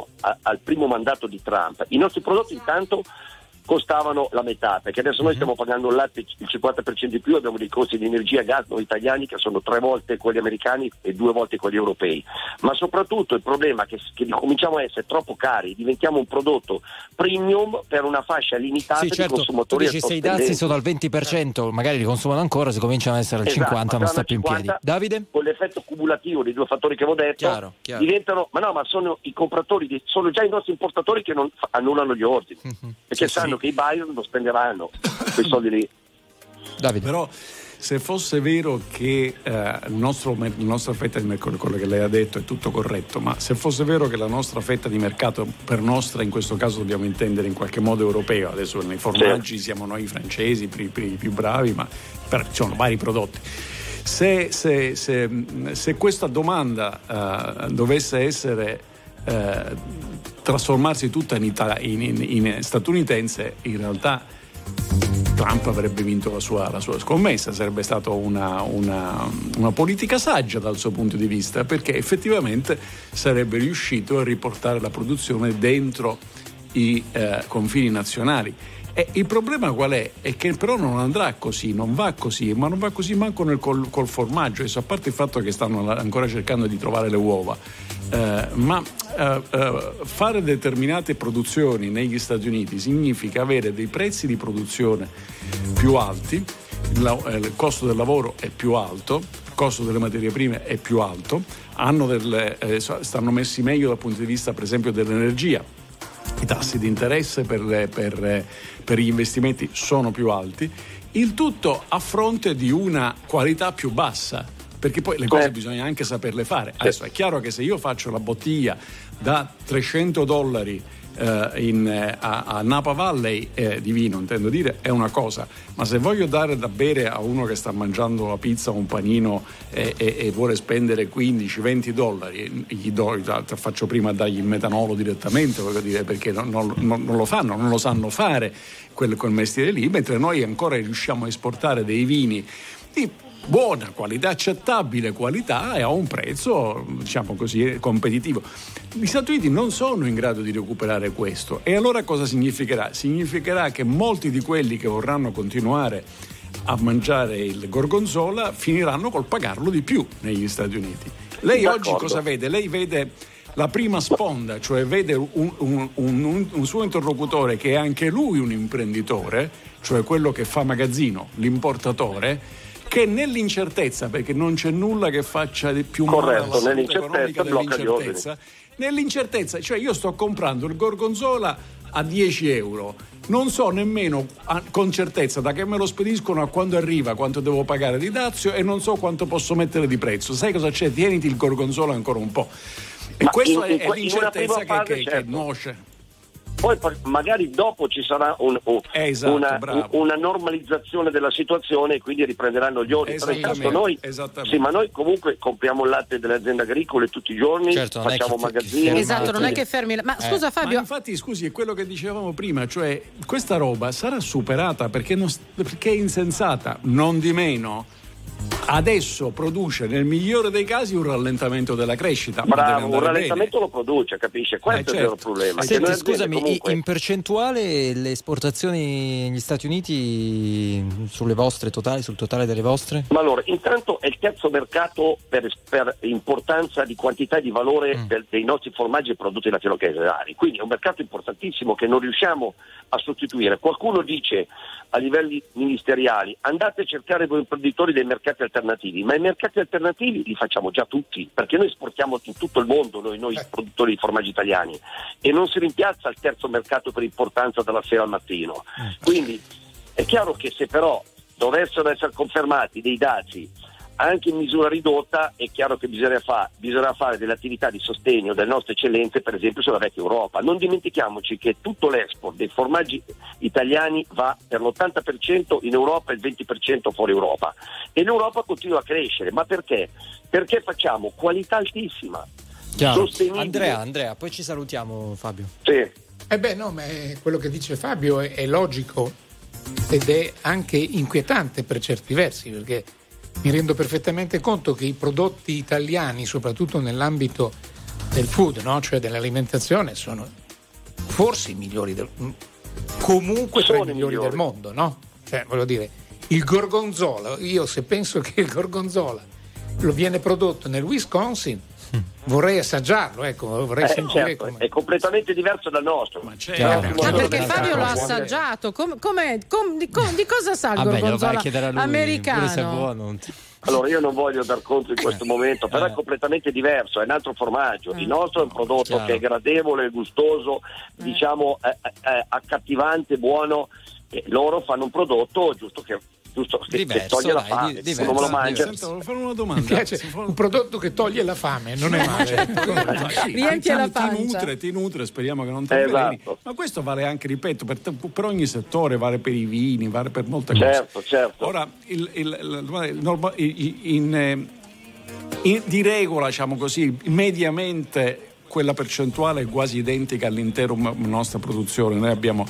[SPEAKER 11] al primo mandato di Trump, i nostri prodotti intanto costavano la metà, perché adesso noi stiamo pagando il latte il 50% di più, abbiamo dei costi di energia e gas noi italiani che sono 3 volte quelli americani e 2 volte quelli europei. Ma soprattutto il problema è che cominciamo a essere troppo cari, diventiamo un prodotto premium per una fascia limitata di consumatori.
[SPEAKER 1] Tu dici, se i dazi sono al 20%, magari li consumano ancora, se cominciano ad essere al 50% non sta più in piedi. Davide?
[SPEAKER 11] Con l'effetto cumulativo dei 2 fattori che avevo detto,
[SPEAKER 1] chiaro.
[SPEAKER 11] Diventano, ma sono i compratori, sono già i nostri importatori che non annullano gli ordini, perché sanno che i buyer non spenderanno quei soldi lì.
[SPEAKER 1] Davide.
[SPEAKER 3] Però se fosse vero che la nostra fetta di mercato, quello che lei ha detto è tutto corretto, ma se fosse vero che la nostra fetta di mercato, per nostra in questo caso dobbiamo intendere in qualche modo europeo, adesso nei formaggi siamo noi francesi più bravi, ma ci sono vari prodotti. Se questa domanda dovesse essere trasformarsi tutta in statunitense, in realtà Trump avrebbe vinto la sua scommessa, sarebbe stata una politica saggia dal suo punto di vista, perché effettivamente sarebbe riuscito a riportare la produzione dentro i confini nazionali. E il problema qual è? È che però non andrà così, non va così, ma non va così manco col formaggio. Adesso, a parte il fatto che stanno ancora cercando di trovare le uova, fare determinate produzioni negli Stati Uniti significa avere dei prezzi di produzione più alti, il costo del lavoro è più alto, il costo delle materie prime è più alto, stanno messi meglio dal punto di vista per esempio dell'energia, i tassi di interesse per gli investimenti sono più alti Il tutto a fronte di una qualità più bassa, perché poi le cose bisogna anche saperle fare. Adesso è chiaro che se io faccio la bottiglia da $300 a Napa Valley di vino, intendo dire, è una cosa, ma se voglio dare da bere a uno che sta mangiando la pizza o un panino e vuole spendere $15-20, faccio prima dargli il metanolo direttamente, voglio dire, perché non lo fanno, non lo sanno fare quel mestiere lì, mentre noi ancora riusciamo a esportare dei vini di buona qualità, accettabile qualità e a un prezzo, diciamo così, competitivo. Gli Stati Uniti non sono in grado di recuperare questo, e allora cosa significherà? Significherà che molti di quelli che vorranno continuare a mangiare il gorgonzola finiranno col pagarlo di più negli Stati Uniti. Lei oggi cosa vede? Lei vede la prima sponda, cioè vede un suo interlocutore che è anche lui un imprenditore, cioè quello che fa magazzino, l'importatore, che nell'incertezza, perché non c'è nulla che faccia di più male alla salute economica dell'incertezza, nell'incertezza, cioè io sto comprando il gorgonzola a €10, non so nemmeno con certezza da che me lo spediscono a quando arriva, quanto devo pagare di dazio, e non so quanto posso mettere di prezzo. Sai cosa c'è? Tieniti il gorgonzola ancora un po'. E questo è l'incertezza che nuoce.
[SPEAKER 11] Poi magari dopo ci sarà una normalizzazione della situazione e quindi riprenderanno gli ordini. Sì, ma noi comunque compriamo il latte delle aziende agricole tutti i giorni, certo, facciamo magazzini.
[SPEAKER 2] Esatto, non è che fermi. Ma scusa Fabio.
[SPEAKER 3] Ma infatti, scusi, è quello che dicevamo prima, cioè questa roba sarà superata perché è insensata, non di meno. Adesso produce nel migliore dei casi un rallentamento della crescita.
[SPEAKER 11] Bravo, un rallentamento lo produce, capisce? Questo è il vero problema.
[SPEAKER 1] Senti, scusami, comunque... in percentuale le esportazioni negli Stati Uniti sul totale delle vostre?
[SPEAKER 11] Ma allora, intanto è il terzo mercato per importanza di quantità e di valore dei nostri formaggi e prodotti lattiero-caseari, quindi è un mercato importantissimo che non riusciamo a sostituire. Qualcuno dice a livelli ministeriali: andate a cercare voi imprenditori dei mercati alternativi, ma i mercati alternativi li facciamo già tutti, perché noi esportiamo in tutto il mondo, noi produttori di formaggi italiani, e non si rimpiazza il terzo mercato per importanza dalla sera al mattino. Quindi è chiaro che se però dovessero essere confermati dei dazi anche in misura ridotta, è chiaro che bisognerà fare delle attività di sostegno delle nostre eccellenze, per esempio sulla vecchia Europa. Non dimentichiamoci che tutto l'export dei formaggi italiani va per l'80% in Europa e il 20% fuori Europa, e l'Europa continua a crescere. Ma perché? Perché facciamo qualità altissima, sostenibile.
[SPEAKER 1] Andrea, poi ci salutiamo, Fabio.
[SPEAKER 11] Sì.
[SPEAKER 4] Ma quello che dice Fabio è logico ed è anche inquietante per certi versi, perché mi rendo perfettamente conto che i prodotti italiani, soprattutto nell'ambito del food, no? Cioè dell'alimentazione, sono forse i migliori comunque tra i migliori del mondo, no? Cioè, voglio dire, il gorgonzola, io se penso che il gorgonzola lo viene prodotto nel Wisconsin, vorrei assaggiarlo, vorrei sentire.
[SPEAKER 11] Certo, è completamente diverso dal nostro.
[SPEAKER 2] Ma perché Fabio l'ha assaggiato. Di cosa sa il gorgonzola americano?
[SPEAKER 1] Se è buono.
[SPEAKER 11] Allora, io non voglio dar conto in questo momento, però è completamente diverso, è un altro formaggio. Il nostro è un prodotto che è gradevole, gustoso, diciamo accattivante, buono, e loro fanno un prodotto giusto che toglie la fame, non me lo mangia.
[SPEAKER 3] Volevo fare una domanda.
[SPEAKER 4] Mi piace, un prodotto che toglie la fame, non è male.
[SPEAKER 2] Riempie la pancia.
[SPEAKER 3] Ti nutre, speriamo che non ti avveleni. Ma questo vale anche, ripeto, per ogni settore, vale per i vini, vale per molte cose.
[SPEAKER 11] Certo.
[SPEAKER 3] Ora, di regola, diciamo così, mediamente quella percentuale è quasi identica all'intera nostra produzione. Noi abbiamo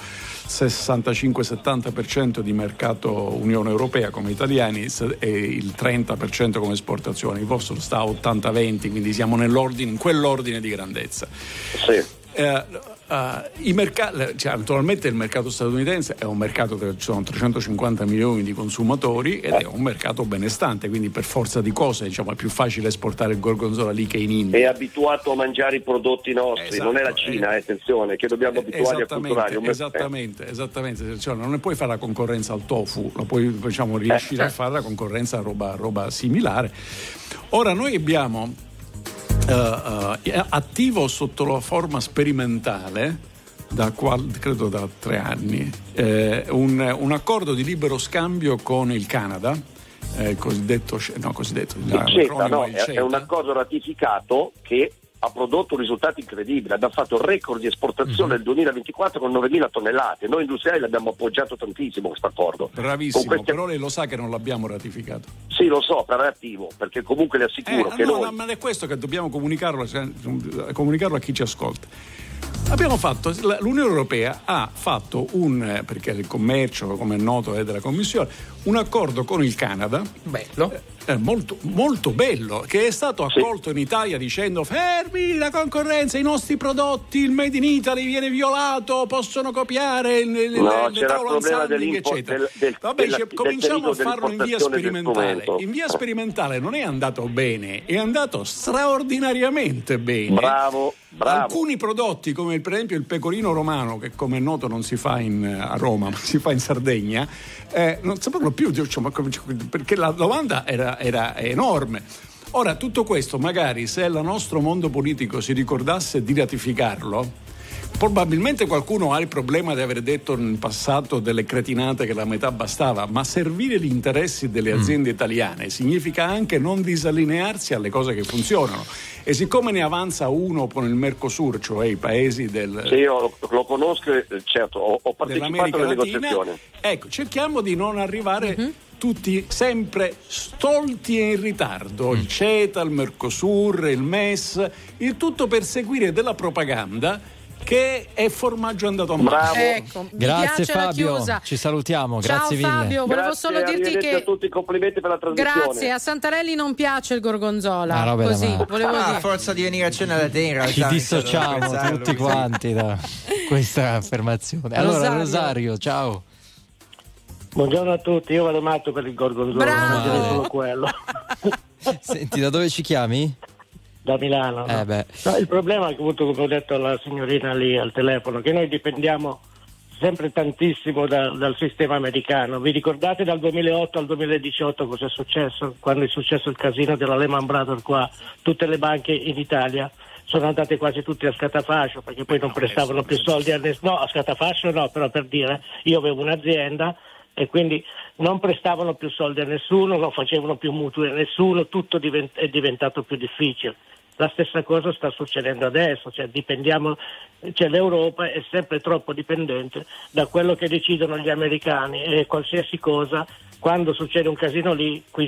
[SPEAKER 3] 65-70% di mercato Unione Europea come italiani e il 30% come esportazioni. Il vostro sta a 80-20, quindi siamo in quell'ordine di grandezza.
[SPEAKER 11] Sì.
[SPEAKER 3] Naturalmente il mercato statunitense è un mercato che ci sono 350 milioni di consumatori ed è un mercato benestante, quindi per forza di cose, diciamo, è più facile esportare il gorgonzola lì che in India.
[SPEAKER 11] È abituato a mangiare i prodotti nostri, non è la Cina, attenzione, che dobbiamo abituarli a culturali.
[SPEAKER 3] Esattamente, cioè, non ne puoi fare la concorrenza al tofu, la puoi, diciamo, riuscire a fare la concorrenza a roba similare. Ora noi abbiamo attivo sotto la forma sperimentale credo da 3 anni, un accordo di libero scambio con il Canada, il cosiddetto
[SPEAKER 11] è un accordo ratificato che ha prodotto risultati incredibili, abbiamo fatto record di esportazione nel 2024 con 9.000 tonnellate. Noi industriali l'abbiamo appoggiato tantissimo questo accordo.
[SPEAKER 3] Bravissimo, però lei lo sa che non l'abbiamo ratificato.
[SPEAKER 11] Sì, lo so, però è attivo, perché comunque le assicuro che
[SPEAKER 3] ma è questo che dobbiamo comunicarlo a chi ci ascolta. L'Unione Europea ha fatto perché il commercio, come è noto, è della Commissione, un accordo con il Canada, bello, molto, molto bello, che è stato accolto in Italia dicendo: fermi la concorrenza, i nostri prodotti, il Made in Italy viene violato, possono copiare il tavolo handling, eccetera. Cominciamo a farlo in via sperimentale. In via sperimentale non è andato bene, è andato straordinariamente bene.
[SPEAKER 11] Bravo.
[SPEAKER 3] Alcuni prodotti, come per esempio il pecorino romano, che come è noto non si fa a Roma, ma si fa in Sardegna, non sapevano più, perché la domanda era enorme. Ora, tutto questo, magari se il nostro mondo politico si ricordasse di ratificarlo, probabilmente qualcuno ha il problema di aver detto in passato delle cretinate che la metà bastava, ma servire gli interessi delle aziende italiane significa anche non disallinearsi alle cose che funzionano. E siccome ne avanza uno con il Mercosur, cioè i paesi del...
[SPEAKER 11] Sì, io lo conosco, certo, ho partecipato alle negoziazioni.
[SPEAKER 3] Ecco, cerchiamo di non arrivare tutti sempre stolti e in ritardo. Il CETA, il Mercosur, il MES, il tutto per seguire della propaganda che è formaggio andato a male.
[SPEAKER 2] Ecco,
[SPEAKER 1] grazie Fabio, ci salutiamo.
[SPEAKER 2] Ciao,
[SPEAKER 1] grazie mille.
[SPEAKER 2] Fabio, volevo solo dirti che
[SPEAKER 11] a tutti, complimenti per la trasmissione.
[SPEAKER 2] Grazie, a Santarelli non piace il gorgonzola,
[SPEAKER 1] così
[SPEAKER 2] volevo dire.
[SPEAKER 5] A forza di venire a cena da te, in realtà
[SPEAKER 1] ci dissociamo tutti quanti da questa affermazione. Allora Rosario, ciao.
[SPEAKER 12] Buongiorno a tutti, io vado matto per il gorgonzola, non direi solo quello.
[SPEAKER 1] Senti, da dove ci chiami?
[SPEAKER 12] Da Milano. No? No, il problema è che, come ho detto alla signorina lì al telefono, che noi dipendiamo sempre tantissimo dal sistema americano. Vi ricordate dal 2008 al 2018 cosa è successo? Quando è successo il casino della Lehman Brothers qua, tutte le banche in Italia sono andate quasi tutte a scatafascio, perché poi non prestavano più soldi a nessuno. No, a scatafascio no, però per dire, io avevo un'azienda e quindi non prestavano più soldi a nessuno, non facevano più mutui a nessuno, tutto è diventato più difficile. La stessa cosa sta succedendo adesso, l'Europa è sempre troppo dipendente da quello che decidono gli americani e qualsiasi cosa, quando succede un casino lì, qui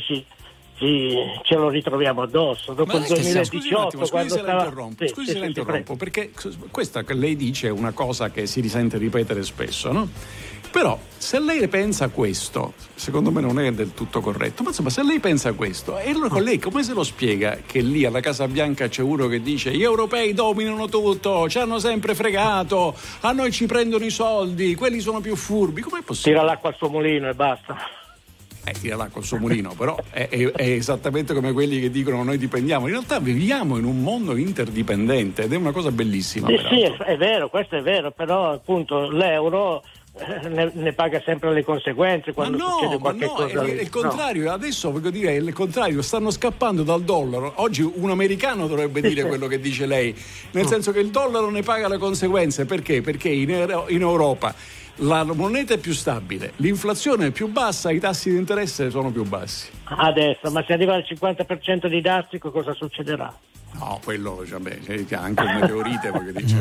[SPEAKER 12] ce lo ritroviamo addosso. Dopo il 2018,
[SPEAKER 3] scusi se la interrompo, perché questa che lei dice è una cosa che si risente ripetere spesso, no? Però se lei pensa questo, secondo me non è del tutto corretto, ma insomma se lei pensa questo, e allora con lei come se lo spiega che lì alla Casa Bianca c'è uno che dice: gli europei dominano tutto, ci hanno sempre fregato, a noi ci prendono i soldi, quelli sono più furbi? Com'è possibile?
[SPEAKER 12] Tira l'acqua al suo mulino e basta.
[SPEAKER 3] Tira l'acqua al suo mulino, però è esattamente come quelli che dicono noi dipendiamo. In realtà viviamo in un mondo interdipendente ed è una cosa bellissima.
[SPEAKER 12] Sì, è vero, questo è vero, però appunto l'euro ne paga sempre le conseguenze quando succede qualche cosa.
[SPEAKER 3] È il contrario, adesso voglio dire, è il contrario, stanno scappando dal dollaro. Oggi un americano dovrebbe dire quello che dice lei, nel senso che il dollaro ne paga le conseguenze. Perché? Perché in Europa la moneta è più stabile, l'inflazione è più bassa, i tassi di interesse sono più bassi.
[SPEAKER 12] Adesso, ma se arriva al 50% di dastico cosa succederà?
[SPEAKER 3] No, quello anche un meteorite, voglio dire.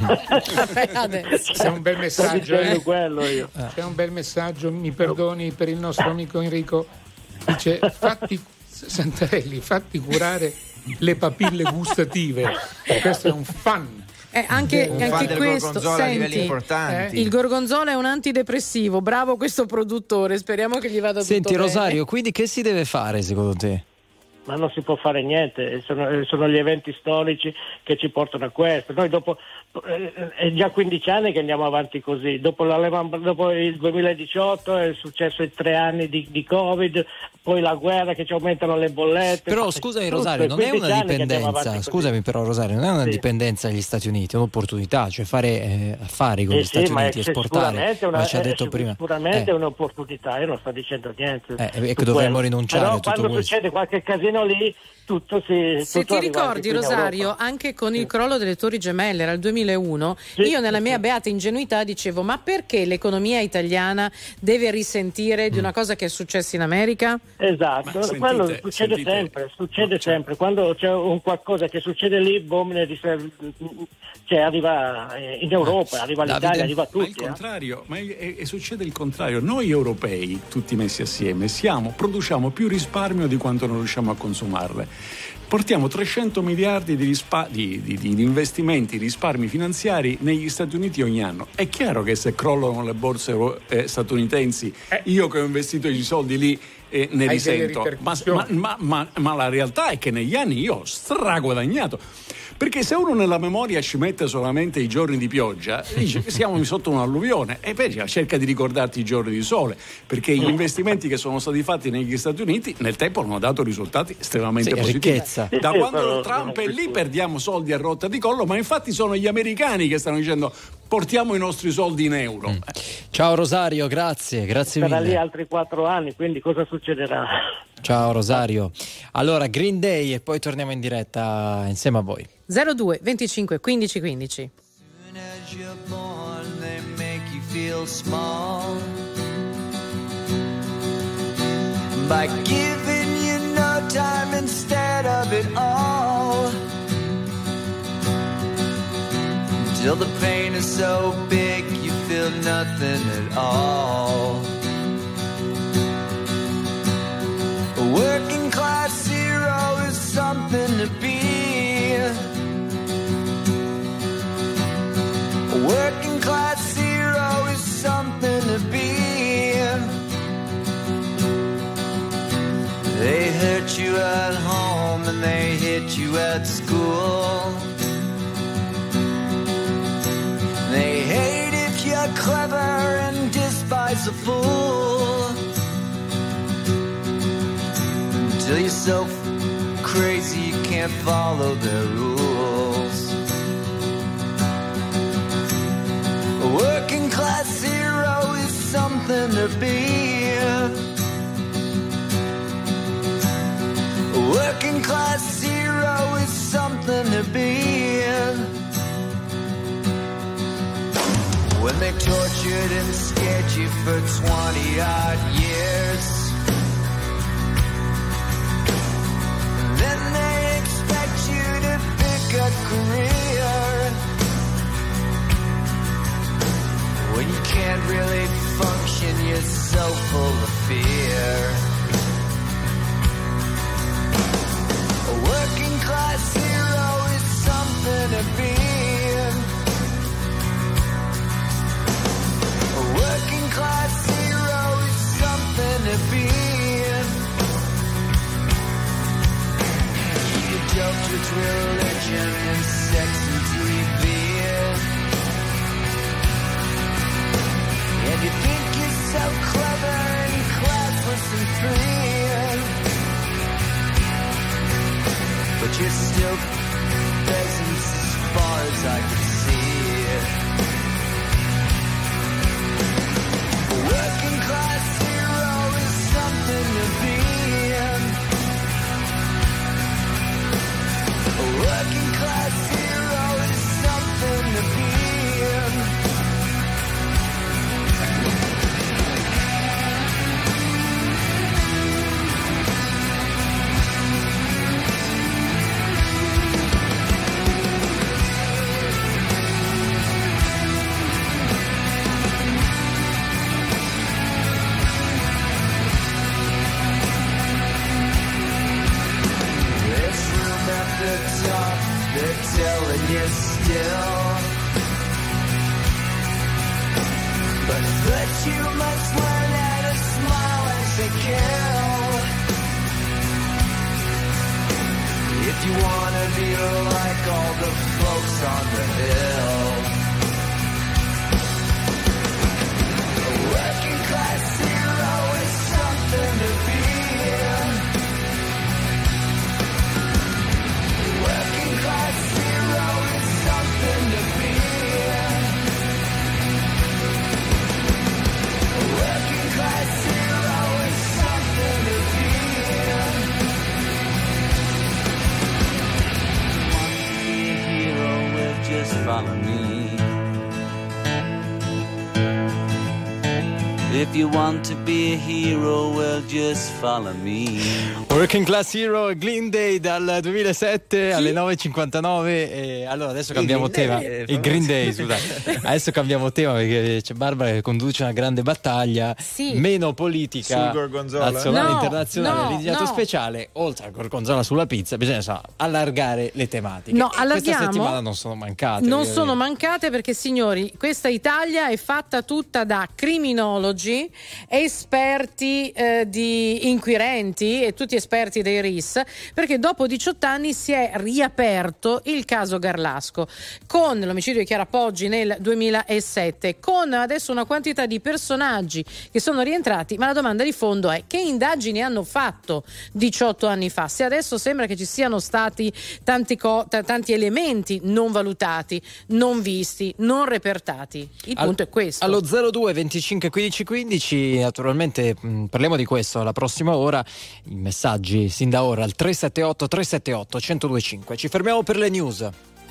[SPEAKER 4] C'è un bel messaggio. C'è un bel messaggio, mi perdoni, per il nostro amico Enrico. Dice: Santarelli, fatti curare le papille gustative. Questo è un fan.
[SPEAKER 2] Anche questo, senti, il gorgonzola è un antidepressivo, bravo questo produttore, speriamo che gli vada tutto bene.
[SPEAKER 1] Senti Rosario, quindi che si deve fare secondo te?
[SPEAKER 12] Ma non si può fare niente, sono gli eventi storici che ci portano a questo. Noi dopo è già 15 anni che andiamo avanti così, dopo il 2018 è successo i 3 anni di Covid, poi la guerra che ci aumentano le bollette.
[SPEAKER 1] Però scusami Rosario, non è una dipendenza, non è una dipendenza dagli Stati Uniti, è un'opportunità, cioè fare affari con gli Stati Uniti, esportare, ma ci ha detto prima.
[SPEAKER 12] Sicuramente è un'opportunità, io non sto dicendo niente.
[SPEAKER 1] E che dovremmo rinunciare
[SPEAKER 12] però
[SPEAKER 1] a tutto
[SPEAKER 12] quando
[SPEAKER 1] questo.
[SPEAKER 12] Succede qualche casino fino lì tutto si...
[SPEAKER 2] Se ti ricordi, Rosario, anche con il crollo delle Torri Gemelle, era il 2001, io nella mia beata ingenuità dicevo: ma perché l'economia italiana deve risentire di una cosa che è successa in America?
[SPEAKER 12] Esatto, quello succede sempre. Quando c'è un qualcosa che succede lì, arriva in Europa, arriva all'Italia, arriva a tutti.
[SPEAKER 3] Ma il contrario, succede il contrario. Noi europei, tutti messi assieme, produciamo più risparmio di quanto non riusciamo a consumarle. Portiamo 300 miliardi di investimenti, risparmi finanziari negli Stati Uniti ogni anno. È chiaro che se crollano le borse statunitensi, io che ho investito i soldi lì ne risento. Ma la realtà è che negli anni io ho straguadagnato. Perché se uno nella memoria ci mette solamente i giorni di pioggia, dice che siamo sotto un'alluvione, e poi cerca di ricordarti i giorni di sole, perché gli investimenti che sono stati fatti negli Stati Uniti nel tempo hanno dato risultati estremamente positivi.
[SPEAKER 1] Ricchezza.
[SPEAKER 3] Da quando Trump è lì perdiamo soldi a rotta di collo, ma infatti sono gli americani che stanno dicendo: portiamo i nostri soldi in euro.
[SPEAKER 1] Ciao Rosario, grazie mille.
[SPEAKER 12] Sarà lì altri 4 anni, quindi cosa succederà?
[SPEAKER 1] Ciao Rosario. Allora, Green Day e poi torniamo in diretta insieme a voi.
[SPEAKER 2] 02 25 15 15.
[SPEAKER 6] Soon as you're born, they make you feel small by giving you no time instead of it all, till the pain is so big you feel nothing at all. A working class hero is something to be. A working class hero is something to be. They hurt you at home and they hit you at school. They hate if you're clever and despise a fool. Until you're so crazy you can't follow their rules. A working class hero is something to be. A working class hero is something to be. When they tortured and scared you for 20-odd years, then they expect you to pick a career when you can't really function, you're so full of fear. A working class hero is something to be. A working class hero is something to be. You joked with religion and sex and TV, and you think you're so clever and classless and free, but you're still peasants as far as I can see. A working class hero is something to be. A working class hero is something to be. They're telling you still, but you must learn how to smile and to kill if you wanna be like all the folks on the hill. A working class hero is something to be. Working class hero is something to be. Working class hero is something to be.
[SPEAKER 13] follow me. If you want to be a hero, well, just follow me.
[SPEAKER 1] Working Class Hero, Green Day dal 2007 alle 9.59. E allora adesso cambiamo tema. Il Green Day, scusate. Adesso cambiamo tema perché c'è Barbara che conduce una grande battaglia, meno politica, nazionale, internazionale, l'inviato speciale. Oltre al gorgonzola sulla pizza, bisogna allargare le tematiche.
[SPEAKER 2] No, allarghiamo.
[SPEAKER 1] Questa settimana non sono mancate.
[SPEAKER 2] Non sono mancate perché, signori, questa Italia è fatta tutta da criminologi, esperti di inquirenti e tutti esperti dei RIS, perché dopo 18 anni si è riaperto il caso Garlasco con l'omicidio di Chiara Poggi nel 2007, con adesso una quantità di personaggi che sono rientrati, ma la domanda di fondo è: che indagini hanno fatto 18 anni fa? Se adesso sembra che ci siano stati tanti elementi non valutati, non visti, non repertati. Il punto è questo.
[SPEAKER 1] Allo 02 25 15 15 naturalmente parliamo di questo la prossima ora. I messaggi sin da ora al 378 378 1025. Ci fermiamo per le news.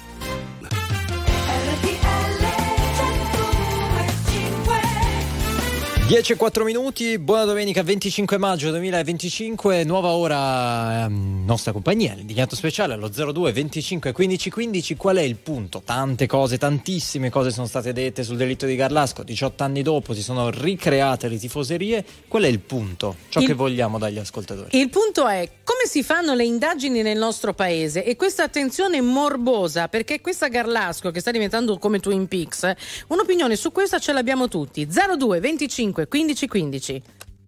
[SPEAKER 1] 10:04, buona domenica 25 maggio 2025, nuova ora nostra compagnia, l'indignato speciale allo 02 25 15 15. Qual è il punto? Tante cose, tantissime cose sono state dette sul delitto di Garlasco, 18 anni dopo si sono ricreate le tifoserie. Qual è il punto? Ciò che vogliamo dagli ascoltatori.
[SPEAKER 2] Il punto è come si fanno le indagini nel nostro paese e questa attenzione morbosa, perché questa Garlasco che sta diventando come Twin Peaks, un'opinione su questa ce l'abbiamo tutti. 02 25 15 15.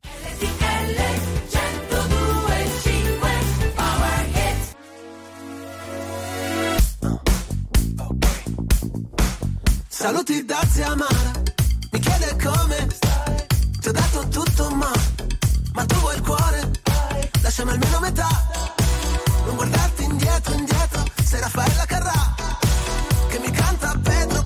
[SPEAKER 6] Saluti da zia Mara, mi chiede come stai. Ti ho dato tutto ma tu vuoi il cuore? Lasciami almeno metà. Non guardarti indietro, sei Raffaella Carrà che mi canta Pedro.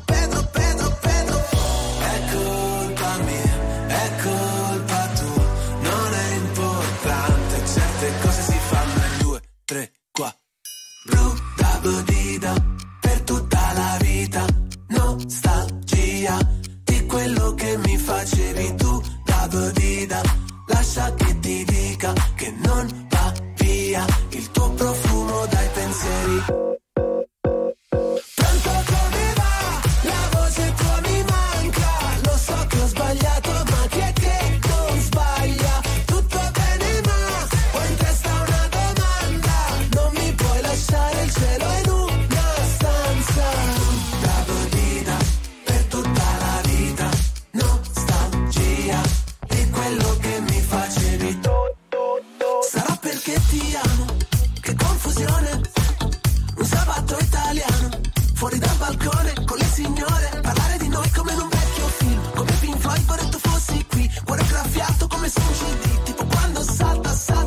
[SPEAKER 6] È colpa mia, è colpa tua, non è importante, certe cose si fanno in 2, 3, 4. Brutta bodida per tutta la vita, nostalgia di quello che mi facevi tu, da bodida. Lascia che ti dica che non va via il tuo profumo dai pensieri. Pronto, come va? La voce tua mi manca. Lo so che ho sbagliato, ma chi è che non sbaglia? Tutto bene, ma ho in testa una domanda. Non mi puoi lasciare il cielo in una stanza. Da bodida per tutta la vita, nostalgia di quello che mi facevi tu. Sarà perché ti amo, che confusione. Un sabato italiano, fuori dal balcone con le signore, parlare di noi come in un vecchio film, come Pink Floyd vorrei tu fossi qui, cuore graffiato come su un CD, tipo quando salta.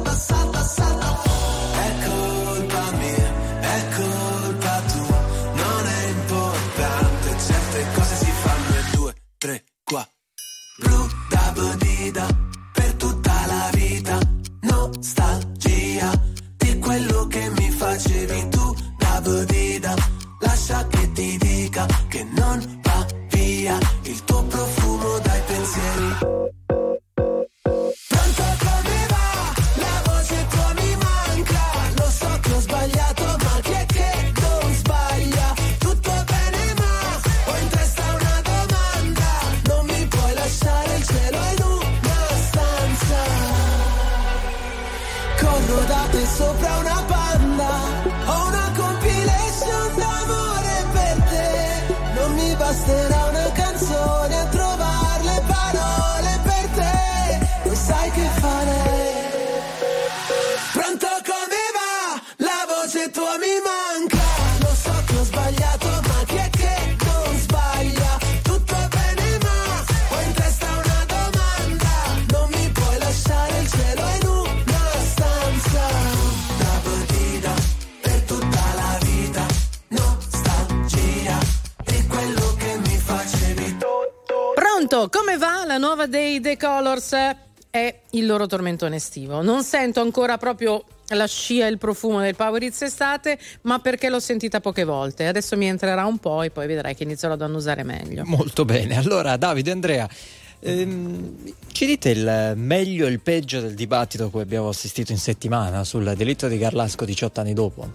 [SPEAKER 6] È colpa mia, è colpa tua, non è importante, certe cose si fanno in 2, 3, 4. Blu da bodida per tutta la vita, nostalgia di quello che mi facevi tu, da bodida. Lascia che ti dica che non va via il tuo profumo dai pensieri. Pronto, come va? La voce tua mi manca. Lo so che ho sbagliato, ma chi è che non sbaglia? Tutto bene, ma ho in testa una domanda. Non mi puoi lasciare il cielo in una stanza. Corro da te sopra una panda, ho una compilation d'amore per te. Non mi basterà una canzone a trovare le parole per te. Lo sai che farei. Pronto, come va? La voce tua mi manca. Lo so che ho sbagliato, ma chi è che non sbaglia? Tutto bene, ma ho in testa una domanda. Non mi puoi lasciare il cielo in una stanza. Da bodida per tutta la vita, nostalgia di quello che mi facevi tu.
[SPEAKER 2] Pronto, come va? La nuova dei The Colors è il loro tormentone estivo. Non sento ancora proprio la scia e il profumo del Power Hits estate, ma perché l'ho sentita poche volte. Adesso mi entrerà un po' e poi vedrai che inizierò ad annusare meglio.
[SPEAKER 1] Molto bene. Allora, Davide, Andrea, ci dite il meglio e il peggio del dibattito cui abbiamo assistito in settimana sul delitto di Garlasco 18 anni dopo?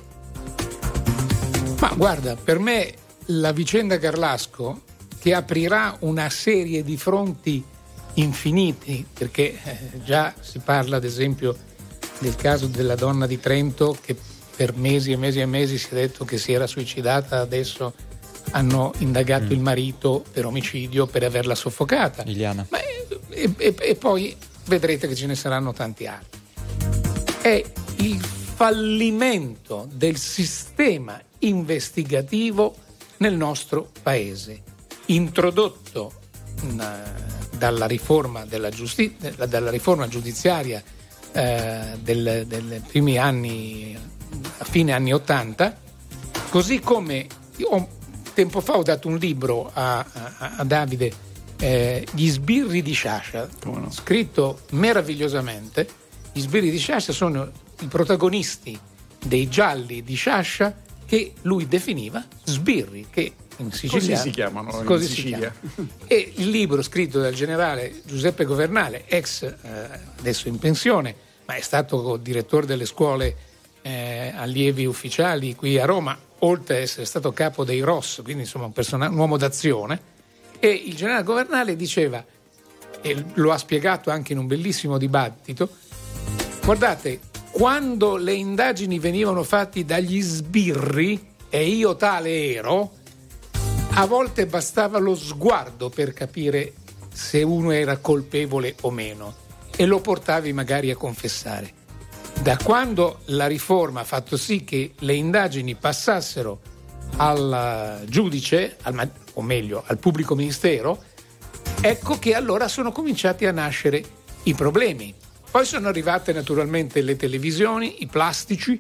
[SPEAKER 4] Ma guarda, per me la vicenda Garlasco, che aprirà una serie di fronti infiniti, perché già si parla ad esempio del caso della donna di Trento che per mesi e mesi e mesi si è detto che si era suicidata, adesso hanno indagato il marito per omicidio per averla soffocata.
[SPEAKER 1] Liliana.
[SPEAKER 4] E poi vedrete che ce ne saranno tanti altri. È il fallimento del sistema investigativo nel nostro paese, introdotto dalla riforma dalla riforma giudiziaria dei primi anni, a fine anni 80, così come tempo fa ho dato un libro a Davide, Gli sbirri di Sciascia, scritto meravigliosamente. Gli sbirri di Sciascia sono i protagonisti dei gialli di Sciascia che lui definiva sbirri, che in Sicilia
[SPEAKER 3] così si chiamano
[SPEAKER 4] così
[SPEAKER 3] in Sicilia.
[SPEAKER 4] E il libro scritto dal generale Giuseppe Governale, ex adesso in pensione, ma è stato direttore delle scuole allievi ufficiali qui a Roma, oltre ad essere stato capo dei ROS, quindi insomma un uomo d'azione. E il generale Governale diceva, e lo ha spiegato anche in un bellissimo dibattito, guardate, quando le indagini venivano fatte dagli sbirri, e io tale ero, a volte bastava lo sguardo per capire se uno era colpevole o meno, e lo portavi magari a confessare. Da quando la riforma ha fatto sì che le indagini passassero al giudice, o meglio al pubblico ministero, ecco che allora sono cominciati a nascere i problemi. Poi sono arrivate naturalmente le televisioni, i plastici,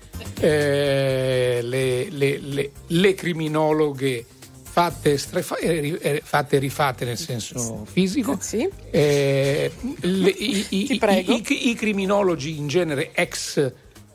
[SPEAKER 4] le criminologhe fatte e rifate nel senso fisico,
[SPEAKER 2] sì.
[SPEAKER 4] I criminologi in genere ex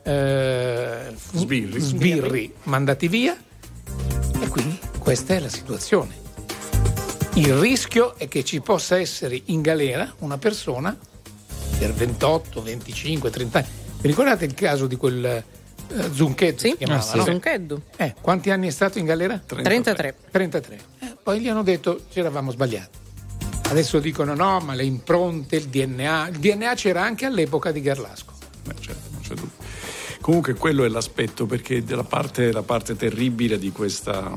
[SPEAKER 4] sbirri mandati via, e quindi questa è la situazione. Il rischio è che ci possa essere in galera una persona per 28, 25, 30 anni. Vi ricordate il caso di quel Zuncheddu?
[SPEAKER 2] Sì,
[SPEAKER 4] no?
[SPEAKER 2] Zuncheddu.
[SPEAKER 4] Quanti anni è stato in galera?
[SPEAKER 2] 33.
[SPEAKER 4] Poi gli hanno detto ci eravamo sbagliati. Adesso dicono no, ma le impronte, il DNA. Il DNA c'era anche all'epoca di Garlasco.
[SPEAKER 3] Certo, non c'è dubbio. Comunque quello è l'aspetto, perché la parte terribile di questa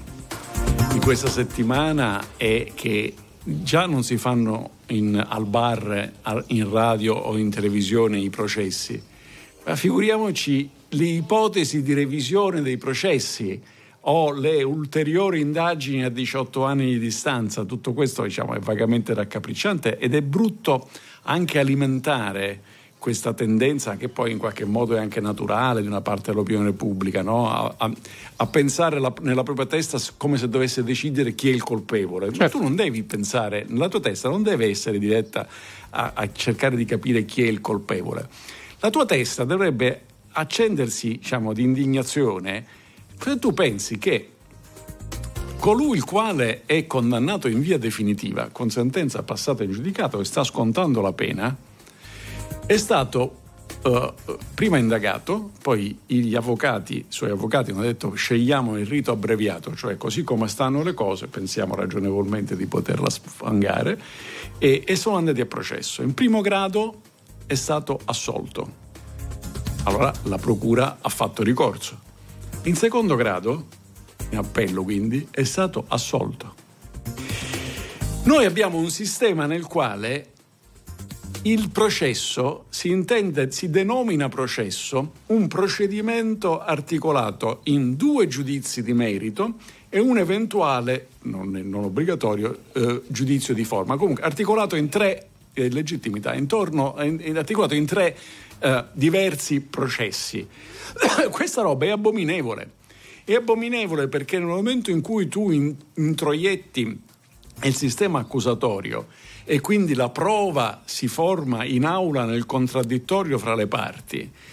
[SPEAKER 3] settimana è che già non si fanno al bar, in radio o in televisione i processi, ma figuriamoci le ipotesi di revisione dei processi o le ulteriori indagini a 18 anni di distanza. Tutto questo, diciamo, è vagamente raccapricciante ed è brutto anche alimentare questa tendenza, che poi in qualche modo è anche naturale di una parte dell'opinione pubblica, no? a pensare nella propria testa come se dovesse decidere chi è il colpevole. Certo. Tu non devi pensare, nella tua testa non deve essere diretta a cercare di capire chi è il colpevole. La tua testa dovrebbe accendersi, diciamo, di indignazione se tu pensi che colui il quale è condannato in via definitiva con sentenza passata in giudicato e sta scontando la pena è stato prima indagato, poi i suoi avvocati hanno detto scegliamo il rito abbreviato, cioè così come stanno le cose pensiamo ragionevolmente di poterla sfangare, e sono andati a processo. In primo grado è stato assolto, allora la procura ha fatto ricorso. In secondo grado, in appello quindi, è stato assolto. Noi abbiamo un sistema nel quale il processo si denomina processo un procedimento articolato in 2 giudizi di merito e un eventuale, non obbligatorio, giudizio di forma. Comunque articolato in 3 legittimità, articolato in 3 diversi processi. Questa roba è abominevole. È abominevole perché nel momento in cui tu introietti il sistema accusatorio e quindi la prova si forma in aula nel contraddittorio fra le parti,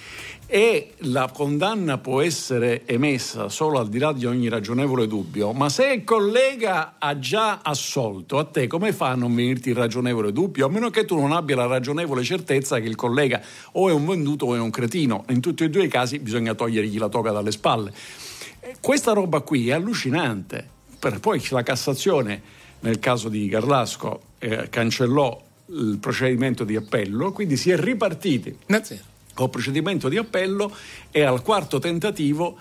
[SPEAKER 3] e la condanna può essere emessa solo al di là di ogni ragionevole dubbio, ma se il collega ha già assolto, a te come fa a non venirti il ragionevole dubbio? A meno che tu non abbia la ragionevole certezza che il collega o è un venduto o è un cretino. In tutti e due i casi bisogna togliergli la toga dalle spalle. Questa roba qui è allucinante. Poi la Cassazione, nel caso di Garlasco, cancellò il procedimento di appello, quindi si è ripartiti col procedimento di appello e al quarto tentativo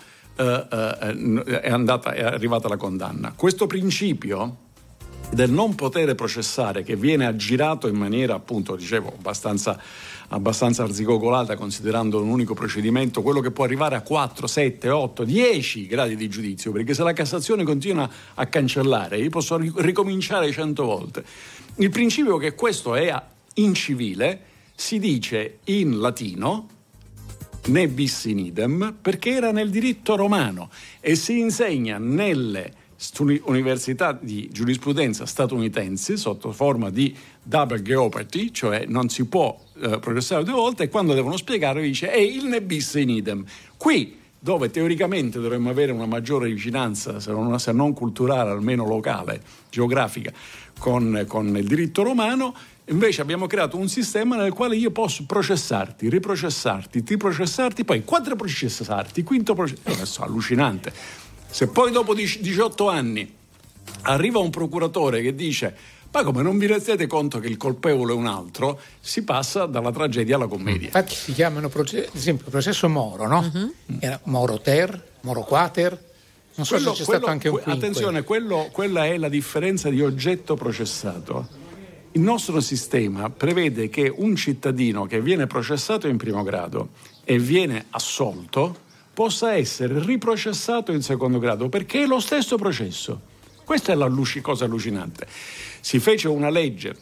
[SPEAKER 3] è arrivata la condanna. Questo principio del non poter processare, che viene aggirato in maniera, appunto, dicevo, abbastanza arzigogolata, considerando un unico procedimento, quello che può arrivare a 4, 7, 8, 10 gradi di giudizio, perché se la Cassazione continua a cancellare, io posso ricominciare 100 volte. Il principio che questo è incivile si dice in latino ne bis in idem, perché era nel diritto romano e si insegna nelle università di giurisprudenza statunitensi sotto forma di double jeopardy, cioè non si può processare due volte, e quando devono spiegare dice è il ne bis in idem. Qui, dove teoricamente dovremmo avere una maggiore vicinanza, se non culturale, almeno locale, geografica, con il diritto romano, invece abbiamo creato un sistema nel quale io posso processarti, riprocessarti, riprocessarti, poi quadriprocessarti, quinto processarti. È allucinante. Se poi dopo 18 anni arriva un procuratore che dice ma come non vi rendete conto che il colpevole è un altro, si passa dalla tragedia alla commedia.
[SPEAKER 4] Infatti si chiamano, ad esempio, il processo Moro, no? Era Moro Ter, Moro Quater. Non so se c'è stato anche un quinto.
[SPEAKER 3] Attenzione, quella è la differenza di oggetto processato. Il nostro sistema prevede che un cittadino che viene processato in primo grado e viene assolto possa essere riprocessato in secondo grado, perché è lo stesso processo. Questa è la cosa allucinante. Si fece una legge,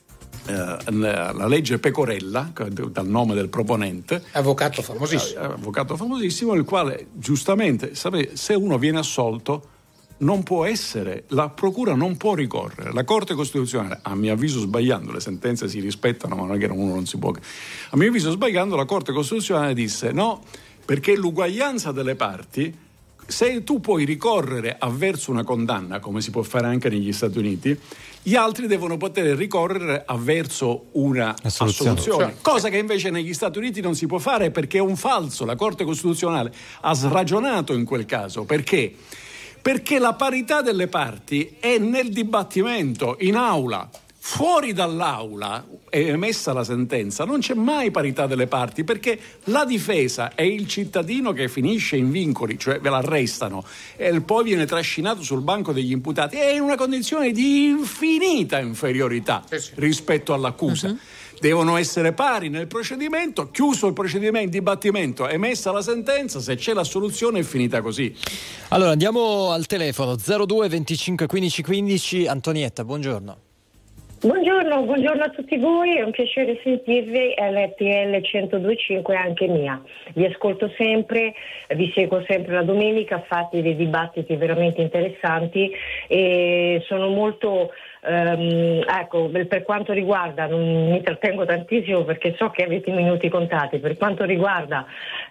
[SPEAKER 3] la legge Pecorella, dal nome del proponente,
[SPEAKER 4] avvocato famosissimo,
[SPEAKER 3] il quale giustamente, se uno viene assolto non può essere, la procura non può ricorrere. La Corte Costituzionale, a mio avviso sbagliando, le sentenze si rispettano, ma non è che uno non si può, a mio avviso sbagliando, la Corte Costituzionale disse no, perché l'uguaglianza delle parti, se tu puoi ricorrere avverso una condanna, come si può fare anche negli Stati Uniti, gli altri devono poter ricorrere avverso una assoluzione, cosa che invece negli Stati Uniti non si può fare, perché è un falso. La Corte Costituzionale ha sragionato in quel caso. Perché? Perché la parità delle parti è nel dibattimento, in aula. Fuori dall'aula è emessa la sentenza, non c'è mai parità delle parti, perché la difesa è il cittadino che finisce in vincoli, cioè ve l'arrestano e poi viene trascinato sul banco degli imputati, è in una condizione di infinita inferiorità rispetto all'accusa. Devono essere pari nel procedimento, chiuso il procedimento, il dibattimento, emessa la sentenza, se c'è l'assoluzione è finita così.
[SPEAKER 1] Allora andiamo al telefono 02 25 15 15. Antonietta, buongiorno.
[SPEAKER 14] Buongiorno a tutti voi, è un piacere sentirvi. RTL 102.5 è anche mia. Vi ascolto sempre, vi seguo sempre la domenica, fate dei dibattiti veramente interessanti e sono molto... ecco, per quanto riguarda, non mi trattengo tantissimo perché so che avete i minuti contati, per quanto riguarda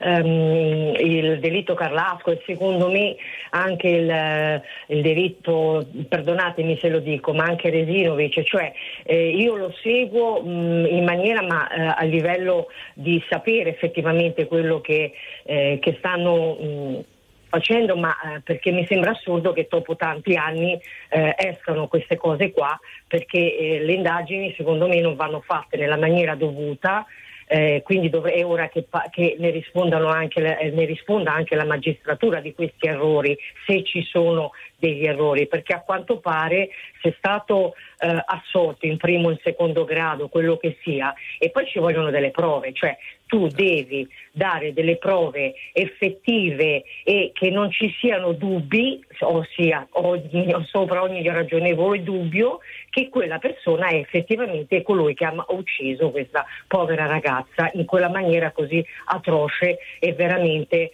[SPEAKER 14] il delitto Garlasco e secondo me anche il delitto, perdonatemi se lo dico, ma anche Resinovic, cioè io lo seguo in maniera a livello di sapere effettivamente quello che stanno facendo, ma perché mi sembra assurdo che dopo tanti anni escano queste cose qua, perché le indagini secondo me non vanno fatte nella maniera dovuta, quindi è ora che ne risponda anche la magistratura di questi errori, se ci sono degli errori, perché a quanto pare se è stato assolto in primo o in secondo grado, quello che sia, e poi ci vogliono delle prove, cioè tu devi dare delle prove effettive e che non ci siano dubbi, ossia sopra ogni ragionevole dubbio, che quella persona è effettivamente colui che ha ucciso questa povera ragazza in quella maniera così atroce e veramente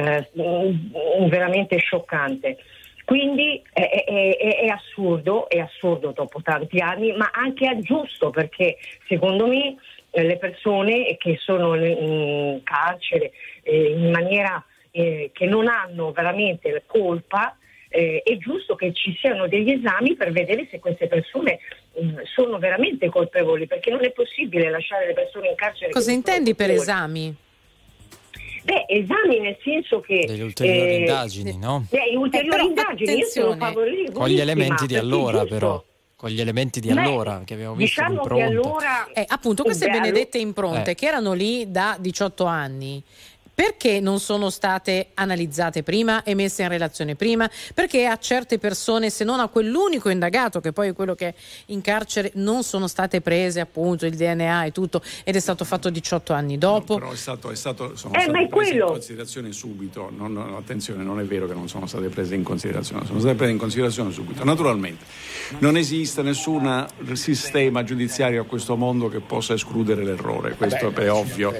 [SPEAKER 14] scioccante. Quindi è assurdo dopo tanti anni, ma anche giusto, perché secondo me le persone che sono in carcere in maniera che non hanno veramente colpa. È giusto che ci siano degli esami per vedere se queste persone sono veramente colpevoli, perché non è possibile lasciare le persone in carcere.
[SPEAKER 2] Cosa intendi per esami?
[SPEAKER 14] Esami nel senso che
[SPEAKER 1] delle ulteriori indagini, no?
[SPEAKER 14] Ulteriori indagini, io sono favorevole
[SPEAKER 1] con gli elementi di allora, però. Con gli elementi di allora che abbiamo visto,
[SPEAKER 14] diciamo
[SPEAKER 1] l'impronta.
[SPEAKER 14] Che allora,
[SPEAKER 2] appunto, queste benedette impronte che erano lì da 18 anni. Perché non sono state analizzate prima e messe in relazione prima? Perché a certe persone, se non a quell'unico indagato, che poi è quello che è in carcere, non sono state prese appunto il DNA e tutto, ed è stato fatto 18 anni dopo?
[SPEAKER 3] No, però sono state prese in considerazione subito. Attenzione, non è vero che non sono state prese in considerazione, sono state prese in considerazione subito. Naturalmente non esiste nessun sistema giudiziario a questo mondo che possa escludere l'errore, questo è ovvio.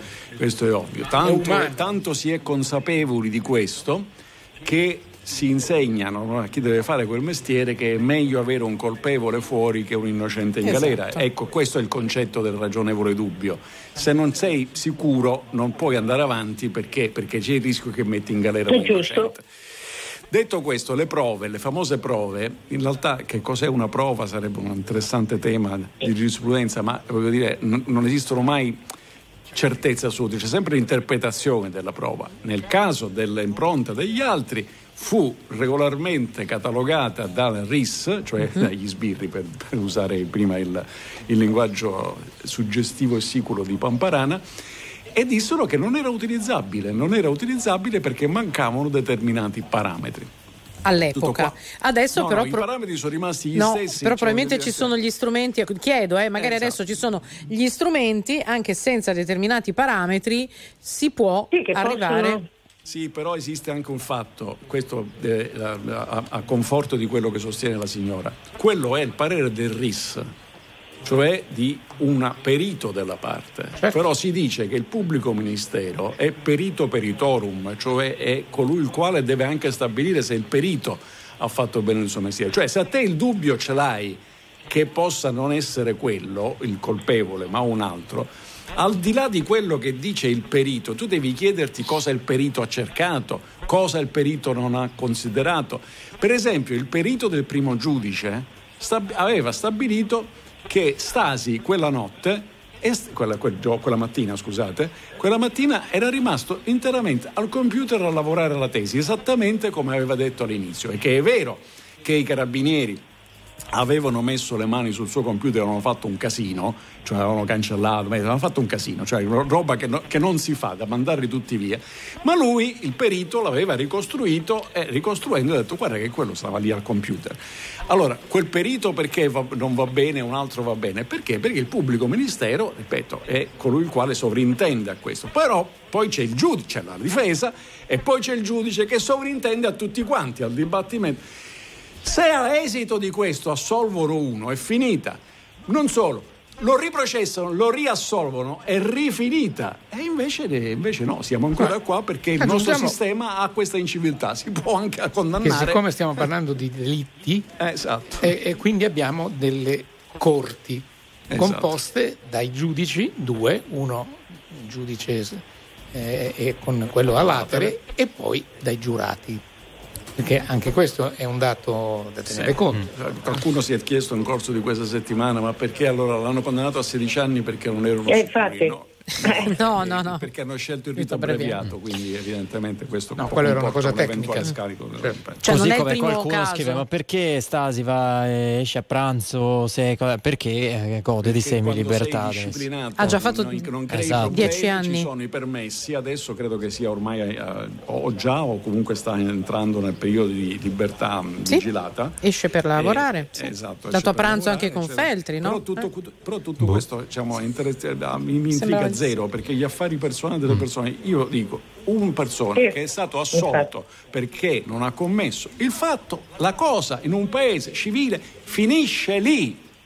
[SPEAKER 3] Tanto si è consapevoli di questo che si insegnano a chi deve fare quel mestiere che è meglio avere un colpevole fuori che un innocente in galera. Ecco, questo è il concetto del ragionevole dubbio. Se non sei sicuro non puoi andare avanti perché c'è il rischio che metti in galera un innocente. Detto questo, le prove, le famose prove, in realtà che cos'è una prova sarebbe un interessante tema di giurisprudenza, ma voglio dire non esistono mai certezza assoluta, c'è sempre l'interpretazione della prova. Nel caso dell'impronta degli altri fu regolarmente catalogata dal RIS, cioè dagli sbirri, per usare prima il linguaggio suggestivo e siculo di Pamparana, e dissero che non era utilizzabile perché mancavano determinati parametri.
[SPEAKER 2] All'epoca. Adesso però
[SPEAKER 3] i parametri sono rimasti gli stessi.
[SPEAKER 2] Però probabilmente ci sono gli strumenti, chiedo, magari adesso ci sono gli strumenti, anche senza determinati parametri si può arrivare.
[SPEAKER 3] Sì, però esiste anche un fatto, questo a conforto di quello che sostiene la signora. Quello è il parere del RIS, cioè di un perito della parte. Però si dice che il pubblico ministero è perito peritorum, cioè è colui il quale deve anche stabilire se il perito ha fatto bene il suo mestiere. Cioè se a te il dubbio ce l'hai che possa non essere quello il colpevole ma un altro, al di là di quello che dice il perito, tu devi chiederti cosa il perito ha cercato, cosa il perito non ha considerato. Per esempio il perito del primo giudice aveva stabilito che Stasi quella mattina era rimasto interamente al computer a lavorare alla tesi, esattamente come aveva detto all'inizio, e che è vero che i carabinieri avevano messo le mani sul suo computer e avevano fatto un casino, cioè avevano cancellato, avevano fatto un casino, cioè roba che non si fa, da mandarli tutti via, ma lui, il perito, l'aveva ricostruito e ricostruendo ha detto guarda che quello stava lì al computer. Allora, quel perito perché non va bene, un altro va bene? Perché? Perché il pubblico ministero, ripeto, è colui il quale sovrintende a questo, però poi c'è il giudice, la difesa, e poi c'è il giudice che sovrintende a tutti quanti, al dibattimento. Se all'esito di questo assolvono uno, è finita. Non solo, lo riprocessano, lo riassolvono, è rifinita. E invece no, siamo ancora qua perché il nostro sistema ha questa inciviltà. Si può anche condannare.
[SPEAKER 4] Che siccome stiamo parlando di delitti,
[SPEAKER 3] esatto.
[SPEAKER 4] E quindi abbiamo delle corti composte dai giudici, uno giudice e con quello a latere, e poi dai giurati. Perché anche questo è un dato da tenere conto.
[SPEAKER 3] Qualcuno si è chiesto in corso di questa settimana ma perché allora l'hanno condannato a 16 anni perché non erano sicuri?
[SPEAKER 2] No.
[SPEAKER 3] Perché hanno scelto il rito abbreviato, quindi evidentemente questo
[SPEAKER 4] quella era una cosa tecnica.
[SPEAKER 3] Scarico
[SPEAKER 2] cioè,
[SPEAKER 1] così
[SPEAKER 2] non è
[SPEAKER 1] come
[SPEAKER 2] il primo
[SPEAKER 1] qualcuno
[SPEAKER 2] caso.
[SPEAKER 1] scrive ma perché Stasi va esce a pranzo perché gode di semi-libertà
[SPEAKER 2] ha già fatto 10 anni.
[SPEAKER 3] Ci sono i permessi, adesso credo che sia ormai o comunque sta entrando nel periodo di libertà vigilata,
[SPEAKER 2] esce per lavorare dato a pranzo anche con Feltri, no?
[SPEAKER 3] Però tutto questo diciamo mi intriga zero, perché gli affari personali delle persone, io dico, una persona che è stato assolto perché non ha commesso il fatto, la cosa in un paese civile finisce lì.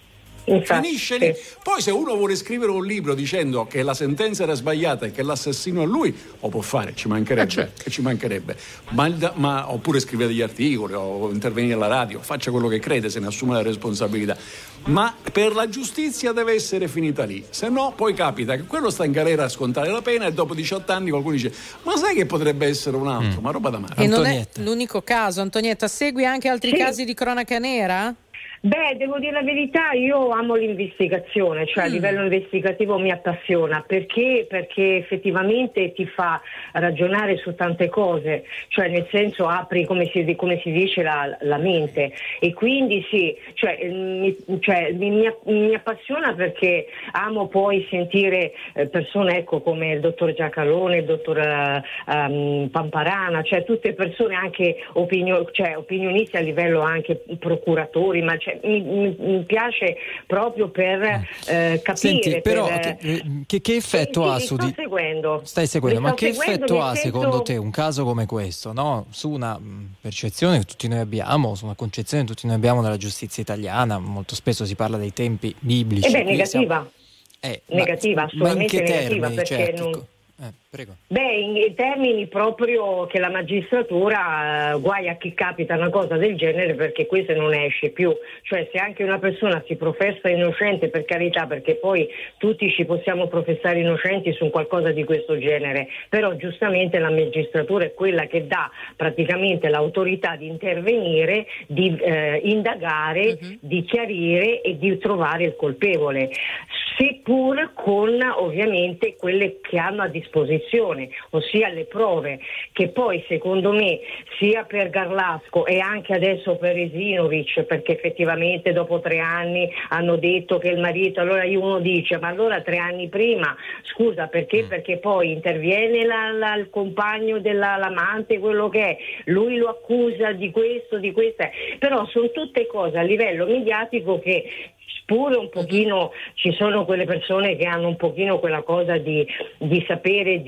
[SPEAKER 3] Finisce lì. Poi se uno vuole scrivere un libro dicendo che la sentenza era sbagliata e che l'assassino è lui, lo può fare, ci mancherebbe. Ma oppure scrive degli articoli o intervenire alla radio, faccia quello che crede, se ne assume la responsabilità. Ma per la giustizia deve essere finita lì, se no poi capita che quello sta in galera a scontare la pena e dopo 18 anni qualcuno dice: ma sai che potrebbe essere un altro? Ma roba da male.
[SPEAKER 2] E non è l'unico caso. Antonietta, segui anche altri casi di cronaca nera?
[SPEAKER 14] Beh, devo dire la verità, io amo l'investigazione, cioè a livello investigativo mi appassiona, perché effettivamente ti fa ragionare su tante cose, cioè nel senso apri, come si dice, la mente, e quindi sì, mi appassiona perché amo poi sentire persone, ecco, come il dottor Giacalone, il dottor Pamparana, cioè tutte persone anche opinionisti a livello anche procuratori, ma mi piace proprio per capire.
[SPEAKER 1] Senti, però che effetto ha su di... Stai seguendo, ma che effetto ha secondo te un caso come questo, no? Su una percezione che tutti noi abbiamo, su una concezione che tutti noi abbiamo della giustizia italiana? Molto spesso si parla dei tempi biblici.
[SPEAKER 14] Negativa. Negativa, assolutamente negativa, perché
[SPEAKER 1] certo. Prego.
[SPEAKER 14] Beh, in termini proprio che la magistratura, guai a chi capita una cosa del genere, perché questo non esce più, cioè se anche una persona si professa innocente, per carità, perché poi tutti ci possiamo professare innocenti su qualcosa di questo genere, però giustamente la magistratura è quella che dà praticamente l'autorità di intervenire, di indagare, di chiarire e di trovare il colpevole, seppur con ovviamente quelle che hanno a disposizione, ossia le prove, che poi secondo me sia per Garlasco e anche adesso per Resinovic, perché effettivamente dopo 3 anni hanno detto che il marito, allora uno dice ma allora 3 anni prima, scusa, perché? Perché poi interviene il compagno l'amante, quello che è, lui lo accusa di questo, di questa, però sono tutte cose a livello mediatico che pure un pochino ci sono quelle persone che hanno un pochino quella cosa di sapere,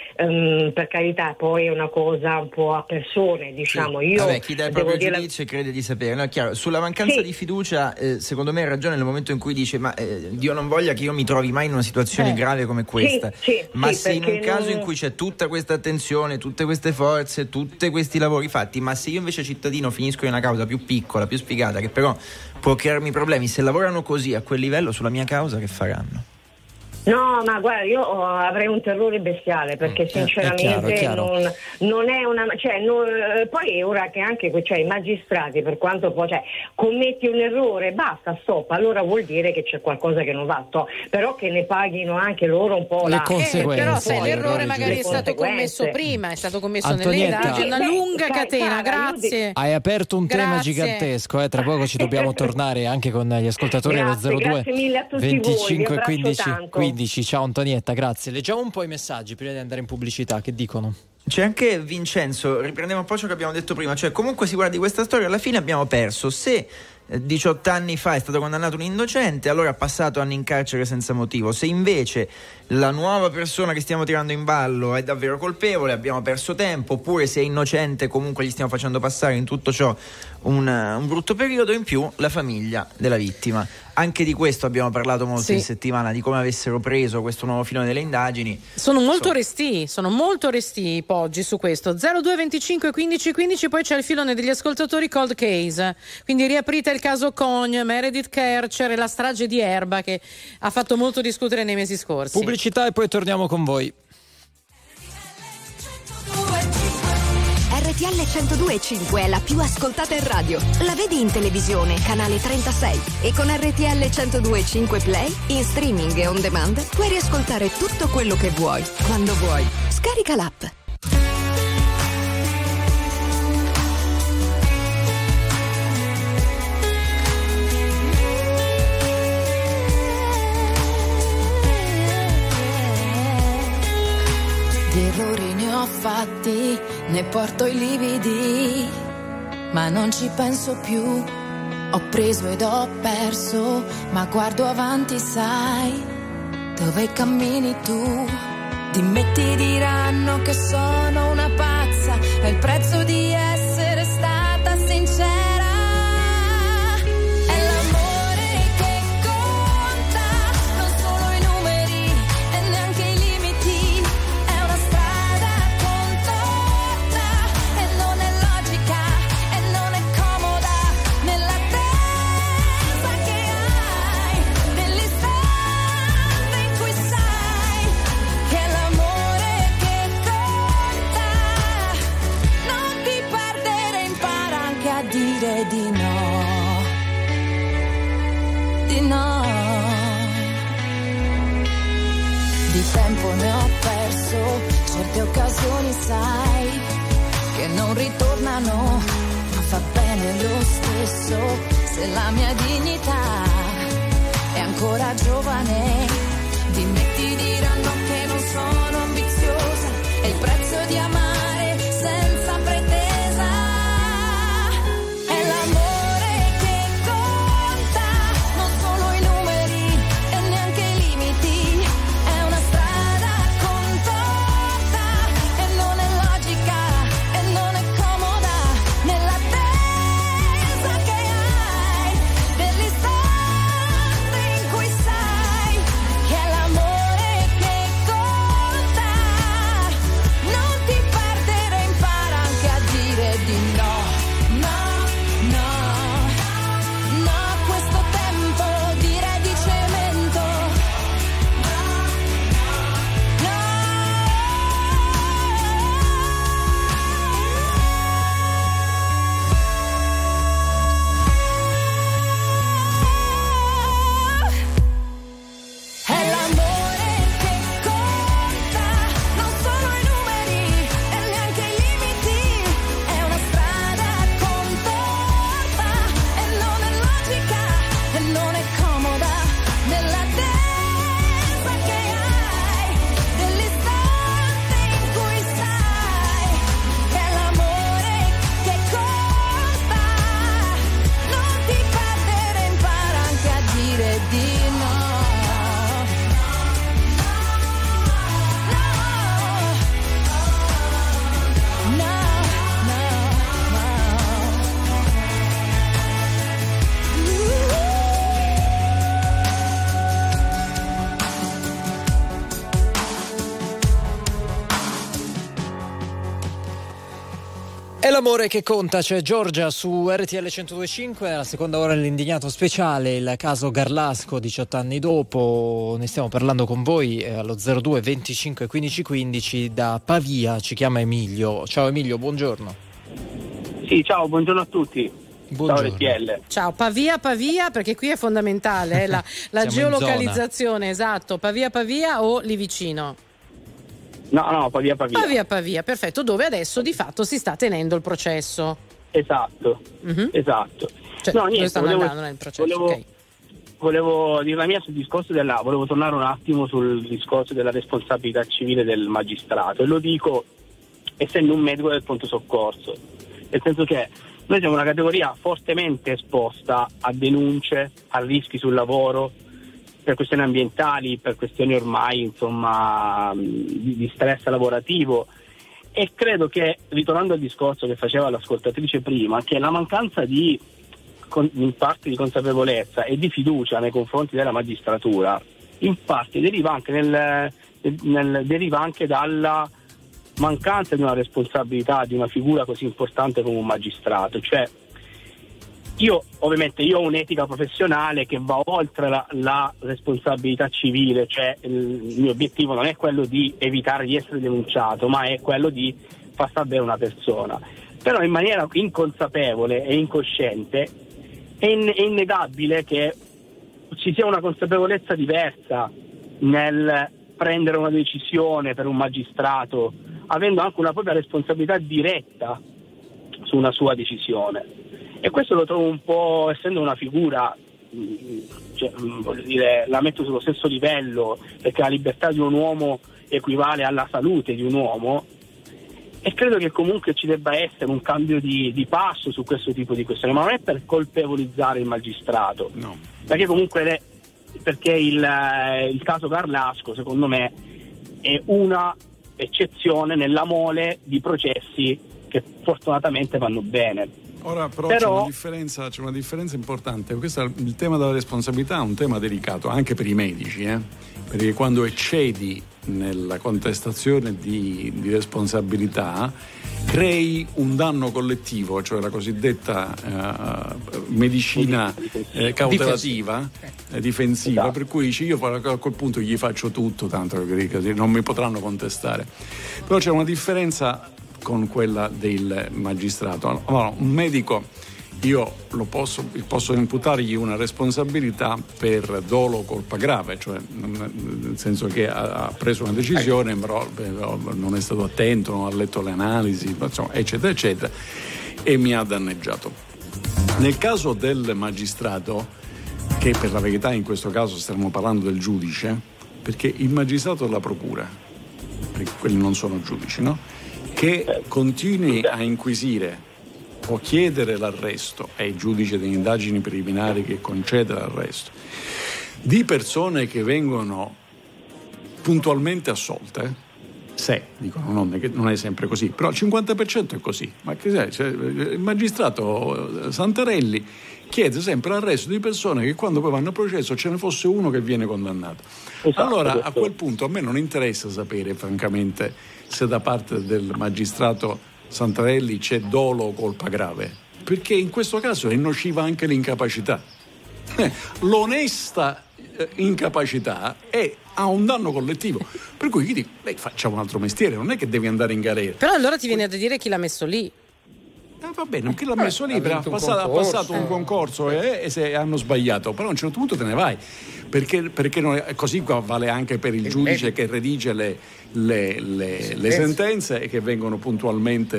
[SPEAKER 14] per carità, poi è una cosa un po' a persone, diciamo.
[SPEAKER 5] Sì. Io chi dà il proprio giudizio crede di sapere, no, è chiaro. Sulla mancanza di fiducia, secondo me hai ragione nel momento in cui dice ma Dio non voglia che io mi trovi mai in una situazione grave come questa, ma se in un caso in cui c'è tutta questa attenzione, tutte queste forze, tutti questi lavori fatti, ma se io invece cittadino finisco in una causa più piccola, più sfigata, che però può crearmi problemi, se lavorano così a quel livello sulla mia causa, che faranno?
[SPEAKER 14] No, ma guarda, io avrei un terrore bestiale, perché sinceramente
[SPEAKER 1] chiaro.
[SPEAKER 14] Non è una, cioè poi ora che anche i magistrati, per quanto poi commetti un errore, basta, stop, allora vuol dire che c'è qualcosa che non va, però che ne paghino anche loro un po'
[SPEAKER 1] le conseguenze.
[SPEAKER 2] Però se l'errore magari è stato commesso prima, è stato commesso nelle indagini, una lunga catena, grazie.
[SPEAKER 1] Hai aperto un tema gigantesco, tra poco ci dobbiamo tornare anche con gli ascoltatori allo 02 25 15. Ciao Antonietta, grazie. Leggiamo un po' i messaggi prima di andare in pubblicità, che dicono?
[SPEAKER 5] C'è anche Vincenzo, riprendiamo un po' ciò che abbiamo detto prima, cioè comunque si guarda di questa storia, alla fine abbiamo perso. Se 18 anni fa è stato condannato un innocente, allora ha passato anni in carcere senza motivo. Se invece la nuova persona che stiamo tirando in ballo è davvero colpevole, abbiamo perso tempo. Oppure se è innocente, comunque gli stiamo facendo passare in tutto ciò un brutto periodo. In più la famiglia della vittima, anche di questo abbiamo parlato molto in settimana, di come avessero preso questo nuovo filone delle indagini.
[SPEAKER 2] Sono molto resti oggi su questo. 02 25 15 15, poi c'è il filone degli ascoltatori Cold Case, quindi riaprite il caso Cogne, Meredith Kercher e la strage di Erba, che ha fatto molto discutere nei mesi scorsi.
[SPEAKER 1] Pubblicità e poi torniamo con voi.
[SPEAKER 9] RTL 102.5 è la più ascoltata in radio. La vedi in televisione, canale 36, e con RTL 102.5 Play, in streaming e on demand, puoi riascoltare tutto quello che vuoi, quando vuoi. Scarica l'app.
[SPEAKER 15] Di errori ne ho fatti, ne porto i lividi, ma non ci penso più. Ho preso ed ho perso, ma guardo avanti, sai, dove cammini tu. Di me ti diranno che sono una pazza, è il prezzo di essere stata sincera. È l'amore che dire di no, di no. Di tempo ne ho perso, certe occasioni sai che non ritornano, ma fa bene lo stesso se la mia dignità è ancora giovane. Di me ti diranno che non sono ambiziosa, è il prezzo di amare senza pretesa. È l'amore che conta, non solo i numeri e neanche i limiti. È una strada contorta e non è logica e non è comoda nell'attesa che hai, nell'istante in cui sai che è l'amore che conta. Non ti perdere, impara anche a dire di no. No, no, no, questo tempo direi di cemento. È l'amore che conta, non solo i numeri e neanche i limiti. È una strada contorta e non è logica e non è comoda nell'attesa che hai, dell'istante in cui sai che è l'amore che conta. Non ti perdere, impara anche a dire di no.
[SPEAKER 1] È l'amore che conta, c'è Giorgia su RTL 102.5, la seconda ora dell'Indignato speciale, il caso Garlasco 18 anni dopo, ne stiamo parlando con voi allo 02 25 15 15, da Pavia ci chiama Emilio. Ciao Emilio, buongiorno.
[SPEAKER 16] Sì, ciao, buongiorno a tutti.
[SPEAKER 1] Buongiorno.
[SPEAKER 16] Ciao RTL.
[SPEAKER 2] Ciao, Pavia, perché qui è fondamentale la geolocalizzazione, esatto, Pavia o lì vicino?
[SPEAKER 16] No, Pavia.
[SPEAKER 2] Pavia, perfetto, dove adesso di fatto si sta tenendo il processo.
[SPEAKER 16] Esatto, esatto.
[SPEAKER 2] Cioè, no, niente, stanno andando nel processo.
[SPEAKER 16] Volevo dire la mia sul discorso volevo tornare un attimo sul discorso della responsabilità civile del magistrato, e lo dico essendo un medico del pronto soccorso, nel senso che noi siamo una categoria fortemente esposta a denunce, a rischi sul lavoro, per questioni ambientali, per questioni ormai di stress lavorativo, e credo che, ritornando al discorso che faceva l'ascoltatrice prima, che la mancanza in parte di consapevolezza e di fiducia nei confronti della magistratura in parte deriva anche dalla mancanza di una responsabilità di una figura così importante come un magistrato. Cioè, io ho un'etica professionale che va oltre la responsabilità civile, cioè il mio obiettivo non è quello di evitare di essere denunciato, ma è quello di far star bene una persona. Però in maniera inconsapevole e incosciente è innegabile che ci sia una consapevolezza diversa nel prendere una decisione per un magistrato, avendo anche una propria responsabilità diretta su una sua decisione. E questo lo trovo un po', essendo una figura, voglio dire, la metto sullo stesso livello, perché la libertà di un uomo equivale alla salute di un uomo, e credo che comunque ci debba essere un cambio di passo su questo tipo di questione, ma non è per colpevolizzare il magistrato, no. Perché comunque il caso Garlasco, secondo me, è una eccezione nella mole di processi che fortunatamente vanno bene.
[SPEAKER 3] Ora però c'è una differenza importante. Il tema della responsabilità è un tema delicato anche per i medici, perché quando eccedi nella contestazione di responsabilità crei un danno collettivo, cioè la cosiddetta medicina cautelativa, difensiva, per cui io a quel punto gli faccio tutto, tanto che non mi potranno contestare. Però c'è una differenza con quella del magistrato. Allora, un medico io posso imputargli una responsabilità per dolo o colpa grave, cioè nel senso che ha preso una decisione, però non è stato attento, non ha letto le analisi, insomma, eccetera eccetera, e mi ha danneggiato. Nel caso del magistrato, che per la verità in questo caso stiamo parlando del giudice, perché il magistrato della procura, perché quelli non sono giudici, no? Che continui a inquisire o chiedere l'arresto, è il giudice delle indagini preliminari che concede l'arresto, di persone che vengono puntualmente assolte, dicono non è sempre così, però il 50% è così. Ma che il magistrato Santarelli chiede sempre l'arresto di persone che quando poi vanno a processo ce ne fosse uno che viene condannato. Allora a quel punto a me non interessa sapere francamente se da parte del magistrato Santarelli c'è dolo o colpa grave, perché in questo caso è nociva anche l'incapacità. L'onesta incapacità ha un danno collettivo, per cui gli dico faccia un altro mestiere, non è che devi andare in galera.
[SPEAKER 2] Però allora ti viene da dire chi l'ha messo lì.
[SPEAKER 3] Va bene, chi l'ha messo lì ha passato un concorso e se hanno sbagliato, però a un certo punto te ne vai, perché non è, così vale anche per il giudice che redige le sentenze e che vengono puntualmente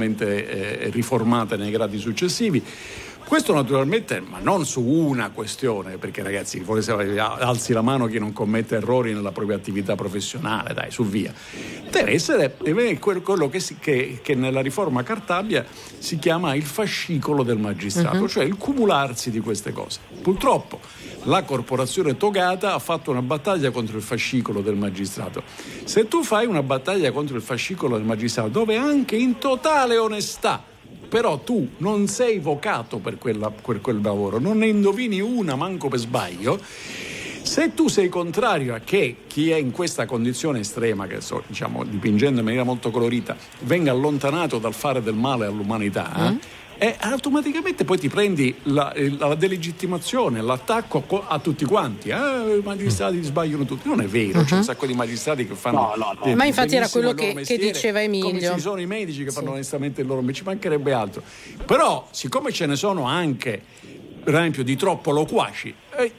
[SPEAKER 3] riformate nei gradi successivi. Questo naturalmente, ma non su una questione, perché ragazzi, alzi la mano chi non commette errori nella propria attività professionale, dai, su via. Deve essere quello che nella riforma Cartabia si chiama il fascicolo del magistrato, cioè il cumularsi di queste cose. Purtroppo la corporazione togata ha fatto una battaglia contro il fascicolo del magistrato. Se tu fai una battaglia contro il fascicolo del magistrato, dove anche in totale onestà però tu non sei vocato per quel lavoro, non ne indovini una manco per sbaglio, se tu sei contrario a che chi è in questa condizione estrema, che dipingendo in maniera molto colorita, venga allontanato dal fare del male all'umanità, e automaticamente poi ti prendi la delegittimazione, l'attacco a tutti quanti. I magistrati sbagliano tutti. Non è vero, c'è un sacco di magistrati che fanno
[SPEAKER 2] no. Ma infatti era quello che diceva Emilio,
[SPEAKER 3] come ci sono i medici che fanno onestamente il loro mestiere, ci mancherebbe altro. Però siccome ce ne sono anche, per esempio, di troppo loquaci,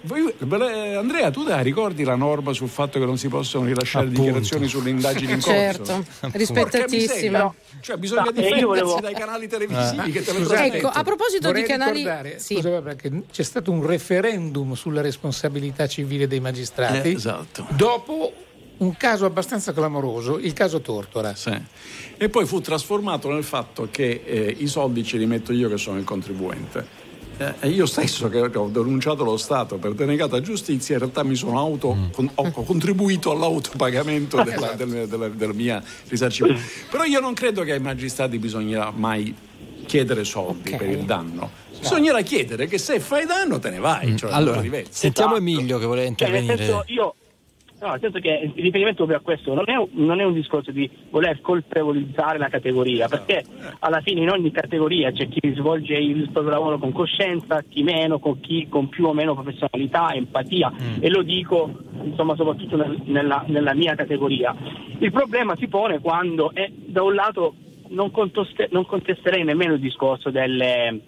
[SPEAKER 3] Andrea, tu ricordi la norma sul fatto che non si possono rilasciare dichiarazioni sulle indagini in corso?
[SPEAKER 2] Certo, rispettatissima.
[SPEAKER 3] Cioè bisogna difendersi dai canali televisivi che te lo trasmettono.
[SPEAKER 2] Ecco, a proposito di canali,
[SPEAKER 4] scusa, perché c'è stato un referendum sulla responsabilità civile dei magistrati,
[SPEAKER 3] esatto,
[SPEAKER 4] dopo un caso abbastanza clamoroso, il caso Tortora.
[SPEAKER 3] Sì. E poi fu trasformato nel fatto che i soldi ce li metto io che sono il contribuente. Io stesso che ho denunciato lo Stato per denegata giustizia, in realtà mi sono ho contribuito all'autopagamento della mia risarcimento. Però io non credo che ai magistrati bisognerà mai chiedere soldi per il danno. Bisognerà chiedere che se fai danno te ne vai. Cioè,
[SPEAKER 1] allora, sentiamo Emilio che vuole intervenire.
[SPEAKER 16] Nel senso che il riferimento proprio a questo non è un discorso di voler colpevolizzare la categoria, perché alla fine in ogni categoria c'è chi svolge il proprio lavoro con coscienza, chi meno, con più o meno professionalità, empatia, e lo dico insomma soprattutto nella mia categoria. Il problema si pone quando da un lato non contesterei nemmeno il discorso delle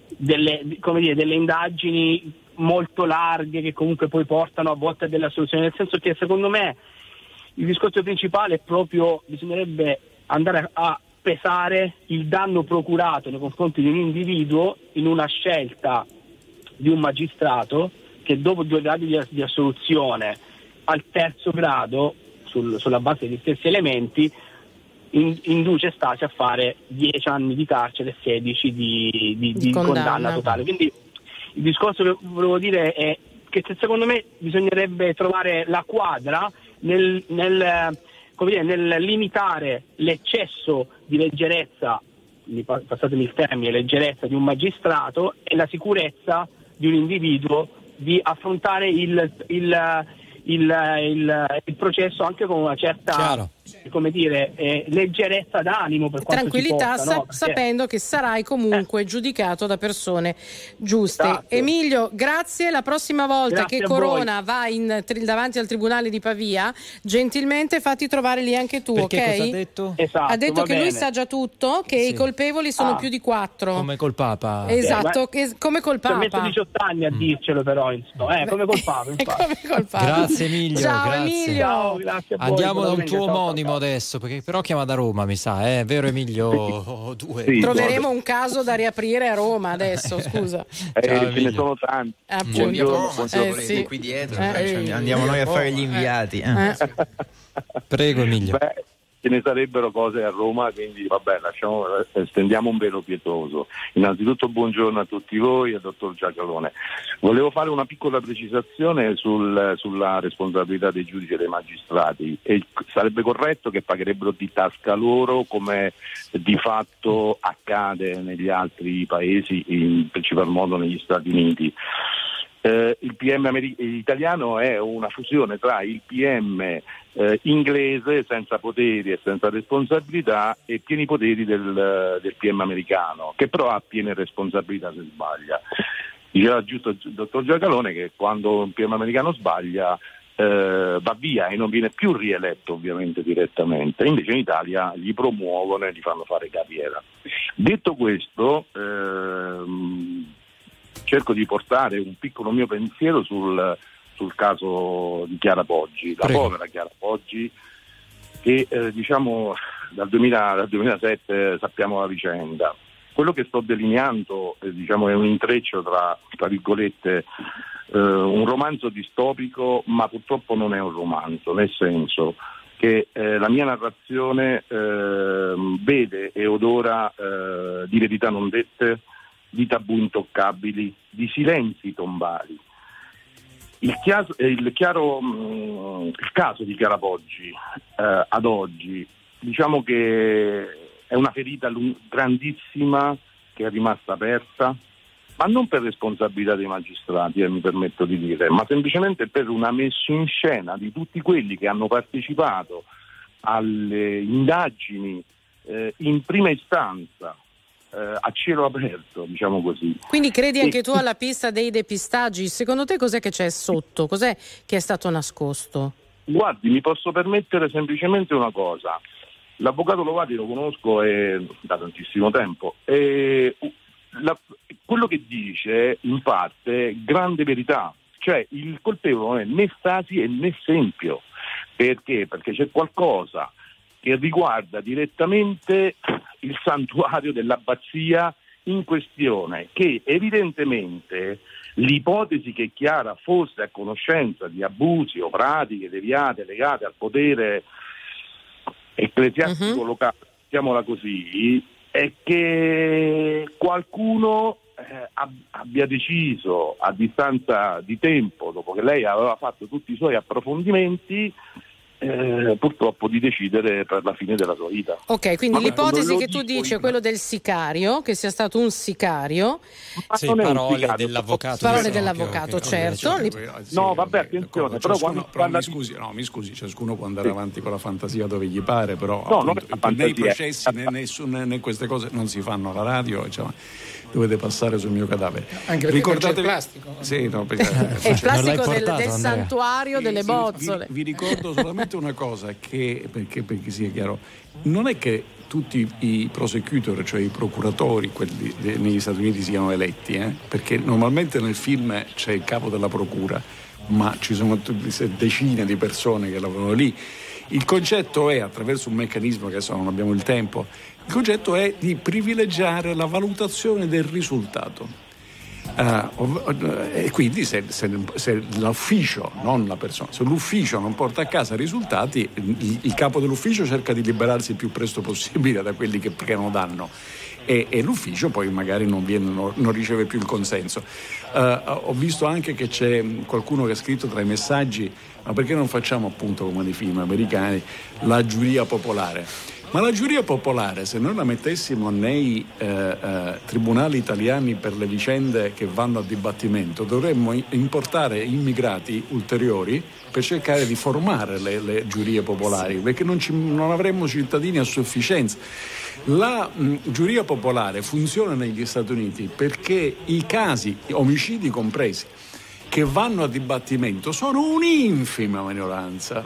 [SPEAKER 16] indagini molto larghe che comunque poi portano a volte a della soluzione, nel senso che secondo me il discorso principale è proprio bisognerebbe andare a pesare il danno procurato nei confronti di un individuo in una scelta di un magistrato che dopo 2 gradi di assoluzione al 3° grado sulla base degli stessi elementi induce Stasi a fare 10 anni di carcere e 16 di condanna totale. Quindi il discorso che volevo dire è che secondo me bisognerebbe trovare la quadra nel limitare l'eccesso di leggerezza, passatemi il termine, leggerezza di un magistrato e la sicurezza di un individuo di affrontare il processo anche con una certa come dire, leggerezza d'animo, per quanto
[SPEAKER 2] tranquillità,
[SPEAKER 16] si possa, no?
[SPEAKER 2] sapendo che sarai comunque giudicato da persone giuste. Esatto. Emilio, grazie. La prossima volta che Corona va davanti al tribunale di Pavia, gentilmente fatti trovare lì anche tu.
[SPEAKER 1] Perché
[SPEAKER 2] ok?
[SPEAKER 1] cosa ha detto?
[SPEAKER 16] Esatto,
[SPEAKER 2] ha detto che
[SPEAKER 16] bene.
[SPEAKER 2] lui sa già tutto, che i colpevoli sono più di 4.
[SPEAKER 1] Come col Papa.
[SPEAKER 2] Esatto, come col Papa.
[SPEAKER 16] Ci ho messo 18 anni a dircelo, però insomma, come col Papa.
[SPEAKER 2] Come col Papa.
[SPEAKER 1] Grazie Emilio.
[SPEAKER 2] Ciao
[SPEAKER 1] grazie.
[SPEAKER 2] Emilio.
[SPEAKER 16] Ciao, grazie a voi.
[SPEAKER 1] Andiamo da un tuo omonimo adesso, perché però chiama da Roma, mi sa, è vero Emilio? Due.
[SPEAKER 7] Sì,
[SPEAKER 2] troveremo un caso da riaprire a Roma adesso, scusa.
[SPEAKER 7] Ce ne sono tanti.
[SPEAKER 5] Buongiorno, sì. Qui dietro, andiamo noi a fare gli inviati.
[SPEAKER 1] Prego Emilio.
[SPEAKER 7] Beh, ce ne sarebbero cose a Roma, quindi vabbè, stendiamo un velo pietoso. Innanzitutto buongiorno a tutti voi e al dottor Giacalone. Volevo fare una piccola precisazione sulla responsabilità dei giudici e dei magistrati. E sarebbe corretto che pagherebbero di tasca loro, come di fatto accade negli altri paesi, in principal modo negli Stati Uniti. Il PM italiano è una fusione tra il PM inglese senza poteri e senza responsabilità e pieni poteri del PM americano, che però ha piene responsabilità se sbaglia. Diceva giusto il dottor Giacalone che quando un PM americano sbaglia va via e non viene più rieletto ovviamente direttamente, invece in Italia gli promuovono e gli fanno fare carriera. Detto questo, cerco di portare un piccolo mio pensiero sul caso di Chiara Poggi, la povera Chiara Poggi, che dal 2007 sappiamo la vicenda. Quello che sto delineando è un intreccio tra virgolette un romanzo distopico, ma purtroppo non è un romanzo, nel senso che la mia narrazione vede e odora di verità non dette, di tabù intoccabili, di silenzi tombali. Il caso di Chiara Poggi ad oggi, diciamo che è una ferita grandissima che è rimasta aperta, ma non per responsabilità dei magistrati, mi permetto di dire, ma semplicemente per una messa in scena di tutti quelli che hanno partecipato alle indagini in prima istanza, a cielo aperto, diciamo così.
[SPEAKER 2] Quindi credi anche tu alla pista dei depistaggi? Secondo te cos'è che c'è sotto? Cos'è che è stato nascosto?
[SPEAKER 7] Guardi, mi posso permettere semplicemente una cosa. L'avvocato Lovati lo conosco da tantissimo tempo e quello che dice in parte è grande verità, cioè il colpevole non è né Stasi e né Sempio. Perché? Perché c'è qualcosa che riguarda direttamente il santuario dell'abbazia in questione, che evidentemente l'ipotesi che Chiara fosse a conoscenza di abusi o pratiche deviate legate al potere ecclesiastico locale, diciamola così, è che qualcuno abbia deciso a distanza di tempo, dopo che lei aveva fatto tutti i suoi approfondimenti, purtroppo di decidere per la fine della sua vita.
[SPEAKER 2] Ok, quindi l'ipotesi che tu dici è quello del sicario, che sia stato un sicario.
[SPEAKER 1] Sì, parole dell'avvocato.
[SPEAKER 2] Parole dell'avvocato, certo.
[SPEAKER 7] No, vabbè, attenzione, però
[SPEAKER 3] mi scusi, ciascuno può andare avanti con la fantasia dove gli pare, però
[SPEAKER 7] né
[SPEAKER 3] i processi né queste cose non si fanno alla radio, dovete passare sul mio cadavere.
[SPEAKER 4] Anche perché ricordate il plastico.
[SPEAKER 3] Sì, no,
[SPEAKER 2] è il plastico del santuario delle bozzole.
[SPEAKER 3] Vi ricordo solamente una cosa, perché sia chiaro, non è che tutti i prosecutor, cioè i procuratori, quelli negli Stati Uniti, siano eletti, perché normalmente nel film c'è il capo della procura, ma ci sono decine di persone che lavorano lì. Il concetto è, attraverso un meccanismo che adesso non abbiamo il tempo, il concetto è di privilegiare la valutazione del risultato. E quindi se l'ufficio, non la persona, se l'ufficio non porta a casa risultati, il capo dell'ufficio cerca di liberarsi il più presto possibile da quelli che non danno, e l'ufficio poi magari non riceve più il consenso. Ho visto anche che c'è qualcuno che ha scritto tra i messaggi: ma perché non facciamo appunto come nei film americani la giuria popolare? Ma la giuria popolare, se noi la mettessimo nei tribunali italiani per le vicende che vanno a dibattimento, dovremmo importare immigrati ulteriori per cercare di formare le giurie popolari, perché non avremmo cittadini a sufficienza. La giuria popolare funziona negli Stati Uniti perché i casi, omicidi compresi, che vanno a dibattimento sono un'infima minoranza.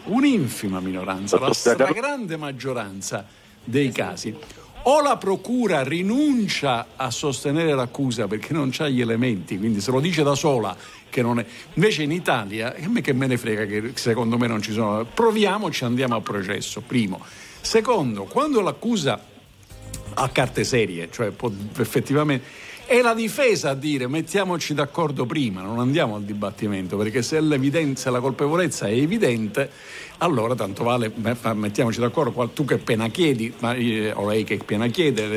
[SPEAKER 3] La stragrande maggioranza dei casi o la procura rinuncia a sostenere l'accusa perché non c'ha gli elementi, quindi se lo dice da sola che non è. Invece in Italia, a me che me ne frega che secondo me non ci sono, proviamoci, andiamo a processo, primo. Secondo, quando l'accusa ha carte serie, cioè può effettivamente, è la difesa a dire mettiamoci d'accordo prima, non andiamo al dibattimento, perché se la colpevolezza è evidente, allora tanto vale mettiamoci d'accordo, tu che pena chiedi, o lei che pena chiede,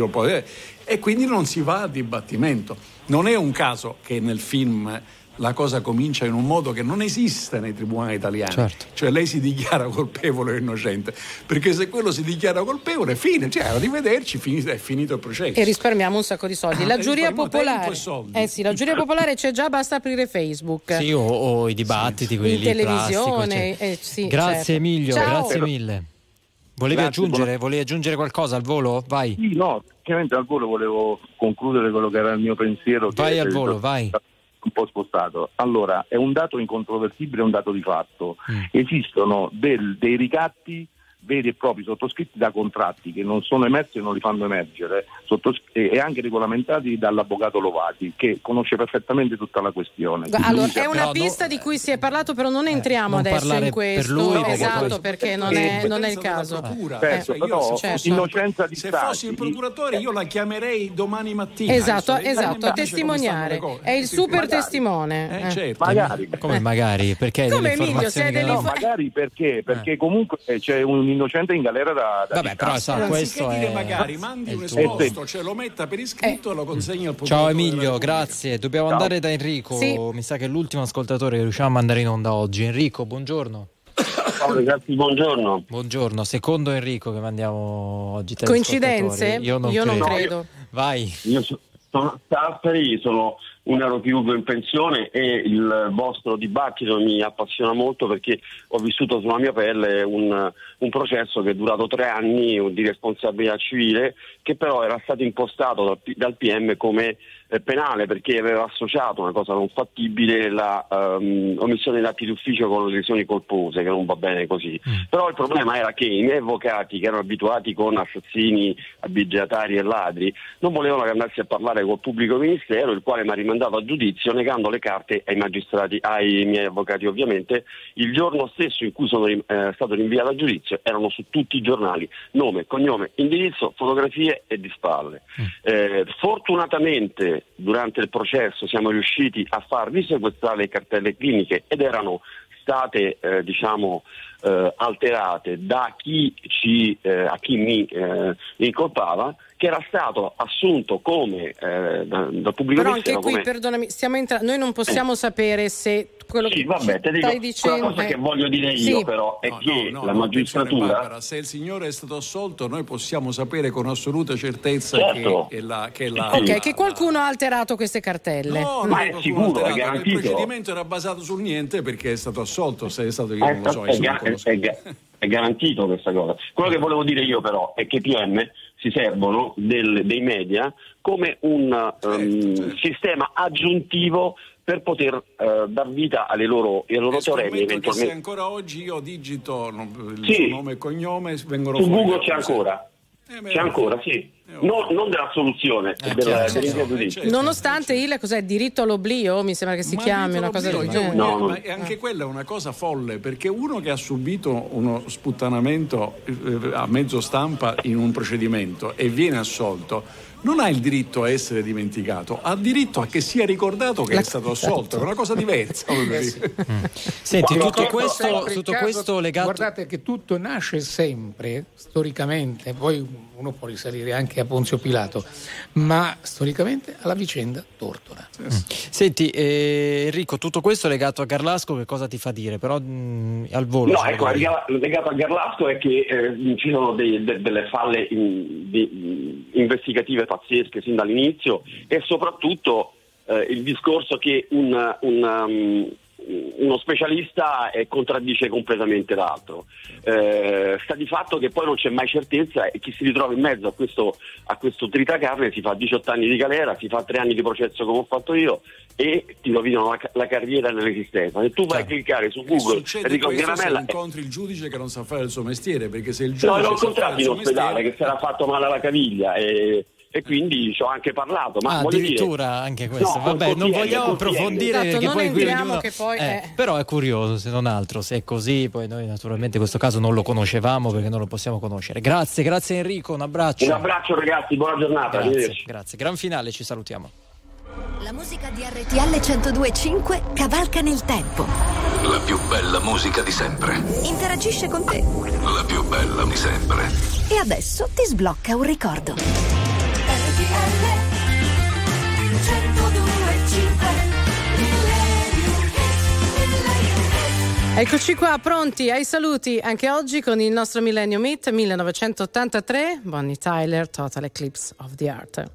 [SPEAKER 3] e quindi non si va al dibattimento. Non è un caso che nel film la cosa comincia in un modo che non esiste nei tribunali italiani, certo. Cioè lei si dichiara colpevole o innocente, perché se quello si dichiara colpevole, fine, cioè arrivederci, è finito il processo.
[SPEAKER 2] E risparmiamo un sacco di soldi. La giuria popolare, la giuria popolare c'è già, basta aprire Facebook.
[SPEAKER 1] Sì, o i dibattiti, sì, quelli in
[SPEAKER 2] televisione.
[SPEAKER 1] Sì, grazie, certo. Emilio, ciao. Grazie mille. Volevi aggiungere qualcosa al volo? Vai.
[SPEAKER 17] Sì, no, chiaramente al volo volevo concludere quello che era il mio pensiero.
[SPEAKER 1] Vai al volo, vai.
[SPEAKER 17] Un po' spostato. Allora, è un dato incontrovertibile, è un dato di fatto. Esistono dei ricatti veri e propri sottoscritti da contratti che non sono emersi e non li fanno emergere, e anche regolamentati dall'avvocato Lovati, che conosce perfettamente tutta la questione.
[SPEAKER 2] Allora, è una pista di cui si è parlato, però non entriamo adesso in questo, per lui, esatto, perché non è il caso.
[SPEAKER 17] Innocenza di
[SPEAKER 3] se fossi il procuratore io la chiamerei domani mattina.
[SPEAKER 2] Esatto, a testimoniare. È il super testimone.
[SPEAKER 3] Certo.
[SPEAKER 17] Magari.
[SPEAKER 1] Come magari? Perché
[SPEAKER 2] come Emilio,
[SPEAKER 17] magari perché comunque c'è un innocente in galera da
[SPEAKER 1] vabbè, però questo
[SPEAKER 3] dire magari mandi un esposto, cioè lo metta per iscritto e lo consegna al procuratore.
[SPEAKER 1] Ciao Emilio, grazie. Dobbiamo andare da Enrico. Sì. Mi sa che è l'ultimo ascoltatore che riusciamo a mandare in onda oggi. Enrico, buongiorno.
[SPEAKER 18] Ciao ragazzi, buongiorno.
[SPEAKER 1] Buongiorno, secondo Enrico che mandiamo oggi.
[SPEAKER 2] Coincidenze? Io non credo.
[SPEAKER 1] Vai.
[SPEAKER 18] Io sono Stafferi, sono un aerochirurgo in pensione e il vostro dibattito mi appassiona molto perché ho vissuto sulla mia pelle un processo che è durato 3 anni di responsabilità civile, che però era stato impostato dal PM come penale perché aveva associato una cosa non fattibile, la omissione di atti d'ufficio con lesioni colpose, che non va bene così. Però il problema era che i miei avvocati, che erano abituati con assassini, abigetari e ladri, non volevano andarsi a parlare col pubblico ministero, il quale mi ha rimandato a giudizio negando le carte ai magistrati, ai miei avvocati ovviamente. Il giorno stesso in cui sono stato rinviato a giudizio erano su tutti i giornali nome, cognome, indirizzo, fotografie e di spalle. Fortunatamente durante il processo siamo riusciti a far risequestrare le cartelle cliniche ed erano state alterate da chi mi incolpava, che era stato assunto come dal pubblico
[SPEAKER 2] però
[SPEAKER 18] ministero.
[SPEAKER 2] Anche qui, perdonami, noi non possiamo sapere se quello che stai dicendo.
[SPEAKER 18] La cosa che voglio dire io però è che la magistratura...
[SPEAKER 3] Barbara, se il signore è stato assolto noi possiamo sapere con assoluta certezza
[SPEAKER 2] che qualcuno ha alterato queste cartelle.
[SPEAKER 18] No, ma è sicuro, è garantito.
[SPEAKER 3] Il procedimento era basato sul niente perché è stato assolto, se è stato io non lo so.
[SPEAKER 18] È garantito questa cosa. Quello che volevo dire io però è che i PM si servono dei media come un sistema aggiuntivo per poter dar vita alle loro teoremi.
[SPEAKER 3] Eventualmente se ancora oggi io digito il suo nome e cognome vengono
[SPEAKER 18] su Google c'è ancora. C'è ancora, sì. Non della soluzione,
[SPEAKER 2] nonostante il diritto all'oblio, mi sembra che si chiami una cosa del genere.
[SPEAKER 3] Ma anche quella è una cosa folle, perché uno che ha subito uno sputtanamento a mezzo stampa in un procedimento e viene assolto non ha il diritto a essere dimenticato, ha diritto a che sia ricordato che è stato assolto, è una cosa diversa.
[SPEAKER 1] Senti, tutto questo legato...
[SPEAKER 4] Guardate che tutto nasce sempre storicamente, poi uno può risalire anche anche a Ponzio Pilato, ma storicamente alla vicenda Tortora.
[SPEAKER 1] Senti, Enrico, tutto questo legato a Garlasco che cosa ti fa dire? Però al volo.
[SPEAKER 18] No, ecco, legato a Garlasco è che ci sono delle falle investigative pazzesche sin dall'inizio, e soprattutto il discorso che uno specialista contraddice completamente l'altro. Sta di fatto che poi non c'è mai certezza, e chi si ritrova in mezzo a questo tritacarne si fa 18 anni di galera, si fa 3 anni di processo come ho fatto io, e ti rovinano la carriera nell'esistenza. Se tu vai a cliccare su Google e ricordi
[SPEAKER 3] se incontri il giudice che non sa fare il suo mestiere, perché se il giudice
[SPEAKER 18] l'ho incontrato in ospedale che si era fatto male alla caviglia e quindi ci ho anche parlato. Ma
[SPEAKER 1] addirittura dire, anche questo. No, vabbè, non vogliamo approfondire,
[SPEAKER 2] esatto,
[SPEAKER 1] perché
[SPEAKER 2] non
[SPEAKER 1] poi
[SPEAKER 2] entriamo che poi
[SPEAKER 1] però è curioso, se non altro, se è così. Poi noi naturalmente questo caso non lo conoscevamo, perché non lo possiamo conoscere. Grazie Enrico, un abbraccio
[SPEAKER 18] ragazzi, buona giornata.
[SPEAKER 1] Grazie. Gran finale, ci salutiamo.
[SPEAKER 9] La musica di RTL 102.5 cavalca nel tempo.
[SPEAKER 19] La più bella musica di sempre.
[SPEAKER 9] Interagisce con te.
[SPEAKER 19] La più bella di sempre.
[SPEAKER 9] E adesso ti sblocca un ricordo.
[SPEAKER 2] Eccoci qua, pronti ai saluti anche oggi con il nostro Millennium Hit 1983, Bonnie Tyler, Total Eclipse of the Heart.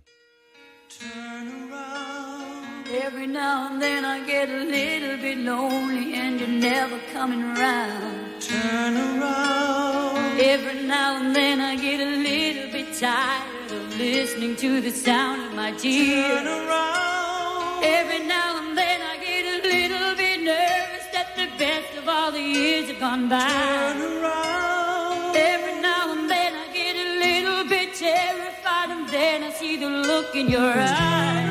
[SPEAKER 20] Every now and then I get a little bit lonely and you're never coming around. Turn around. Every now and then I get a little bit tired of listening to the sound of my tears. Turn around. Every now and then I get a little bit nervous that the best of all the years have gone by. Turn around. Every now and then I get a little bit terrified, and then I see the look in your eyes.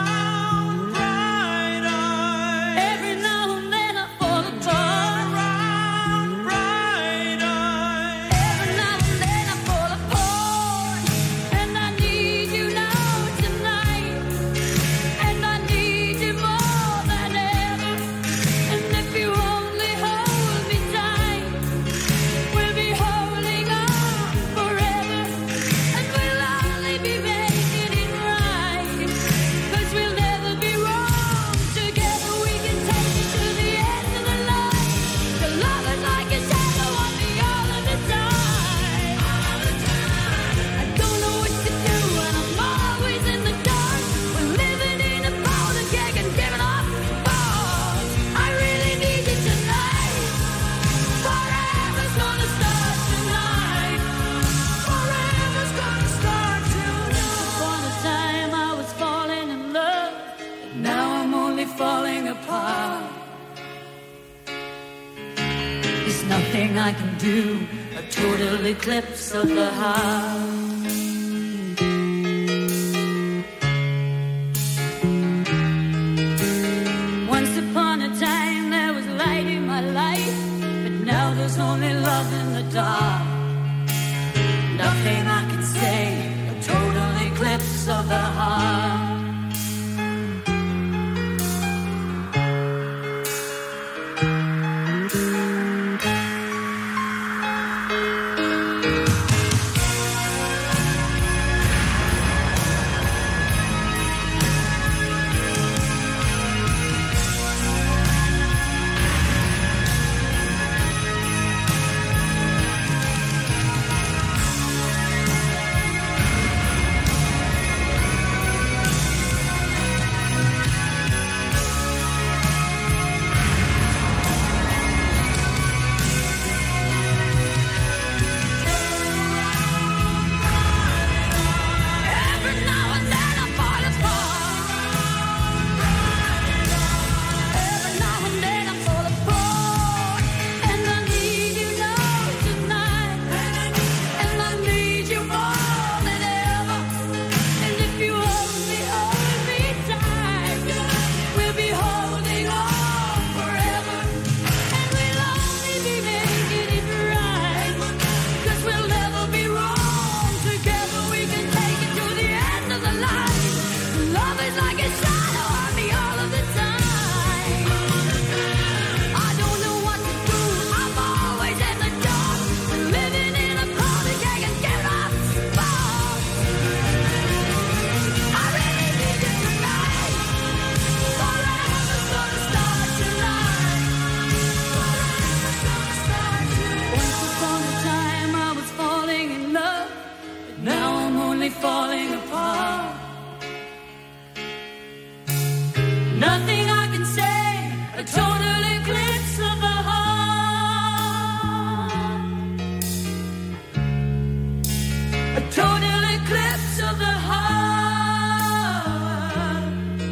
[SPEAKER 20] Nothing I can do, a total eclipse of the heart. Once upon a time there was light in my life, but now there's only love in the dark. Nothing I can say, a total eclipse of the heart. nothing I can say, a total eclipse of the heart, a total eclipse of the heart,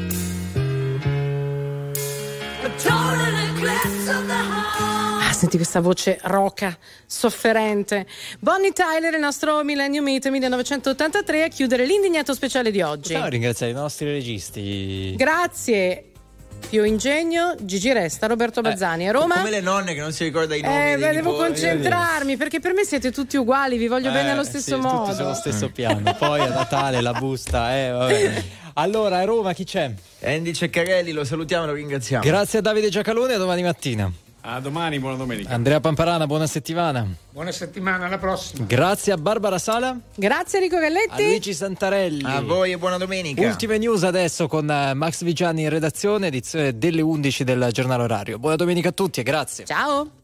[SPEAKER 20] a total eclipse of the heart.
[SPEAKER 2] Senti questa voce roca, sofferente. Bonnie Tyler, il nostro Millennium Hit 1983, a chiudere l'indignato speciale di oggi.
[SPEAKER 1] Possiamo ringraziare i nostri registi.
[SPEAKER 2] Grazie. Pio Ingegno, Gigi Resta, Roberto Bazzani. A Roma.
[SPEAKER 5] Come le nonne che non si ricorda i nomi.
[SPEAKER 2] Devo concentrarmi perché per me siete tutti uguali, vi voglio bene allo stesso modo.
[SPEAKER 1] Tutti sullo stesso piano. Poi a Natale la busta, vabbè. Allora, a Roma chi c'è?
[SPEAKER 5] Andy Ceccarelli, lo salutiamo e lo ringraziamo.
[SPEAKER 1] Grazie a Davide Giacalone, a domani mattina.
[SPEAKER 3] A domani, buona domenica.
[SPEAKER 1] Andrea Pamparana, buona settimana.
[SPEAKER 4] Buona settimana, alla prossima.
[SPEAKER 1] Grazie a Barbara Sala.
[SPEAKER 2] Grazie Enrico Galletti.
[SPEAKER 1] A Luigi Santarelli.
[SPEAKER 5] A voi e buona domenica.
[SPEAKER 1] Ultime news adesso con Max Vigiani in redazione, edizione delle 11 del giornale orario. Buona domenica a tutti e grazie.
[SPEAKER 2] Ciao.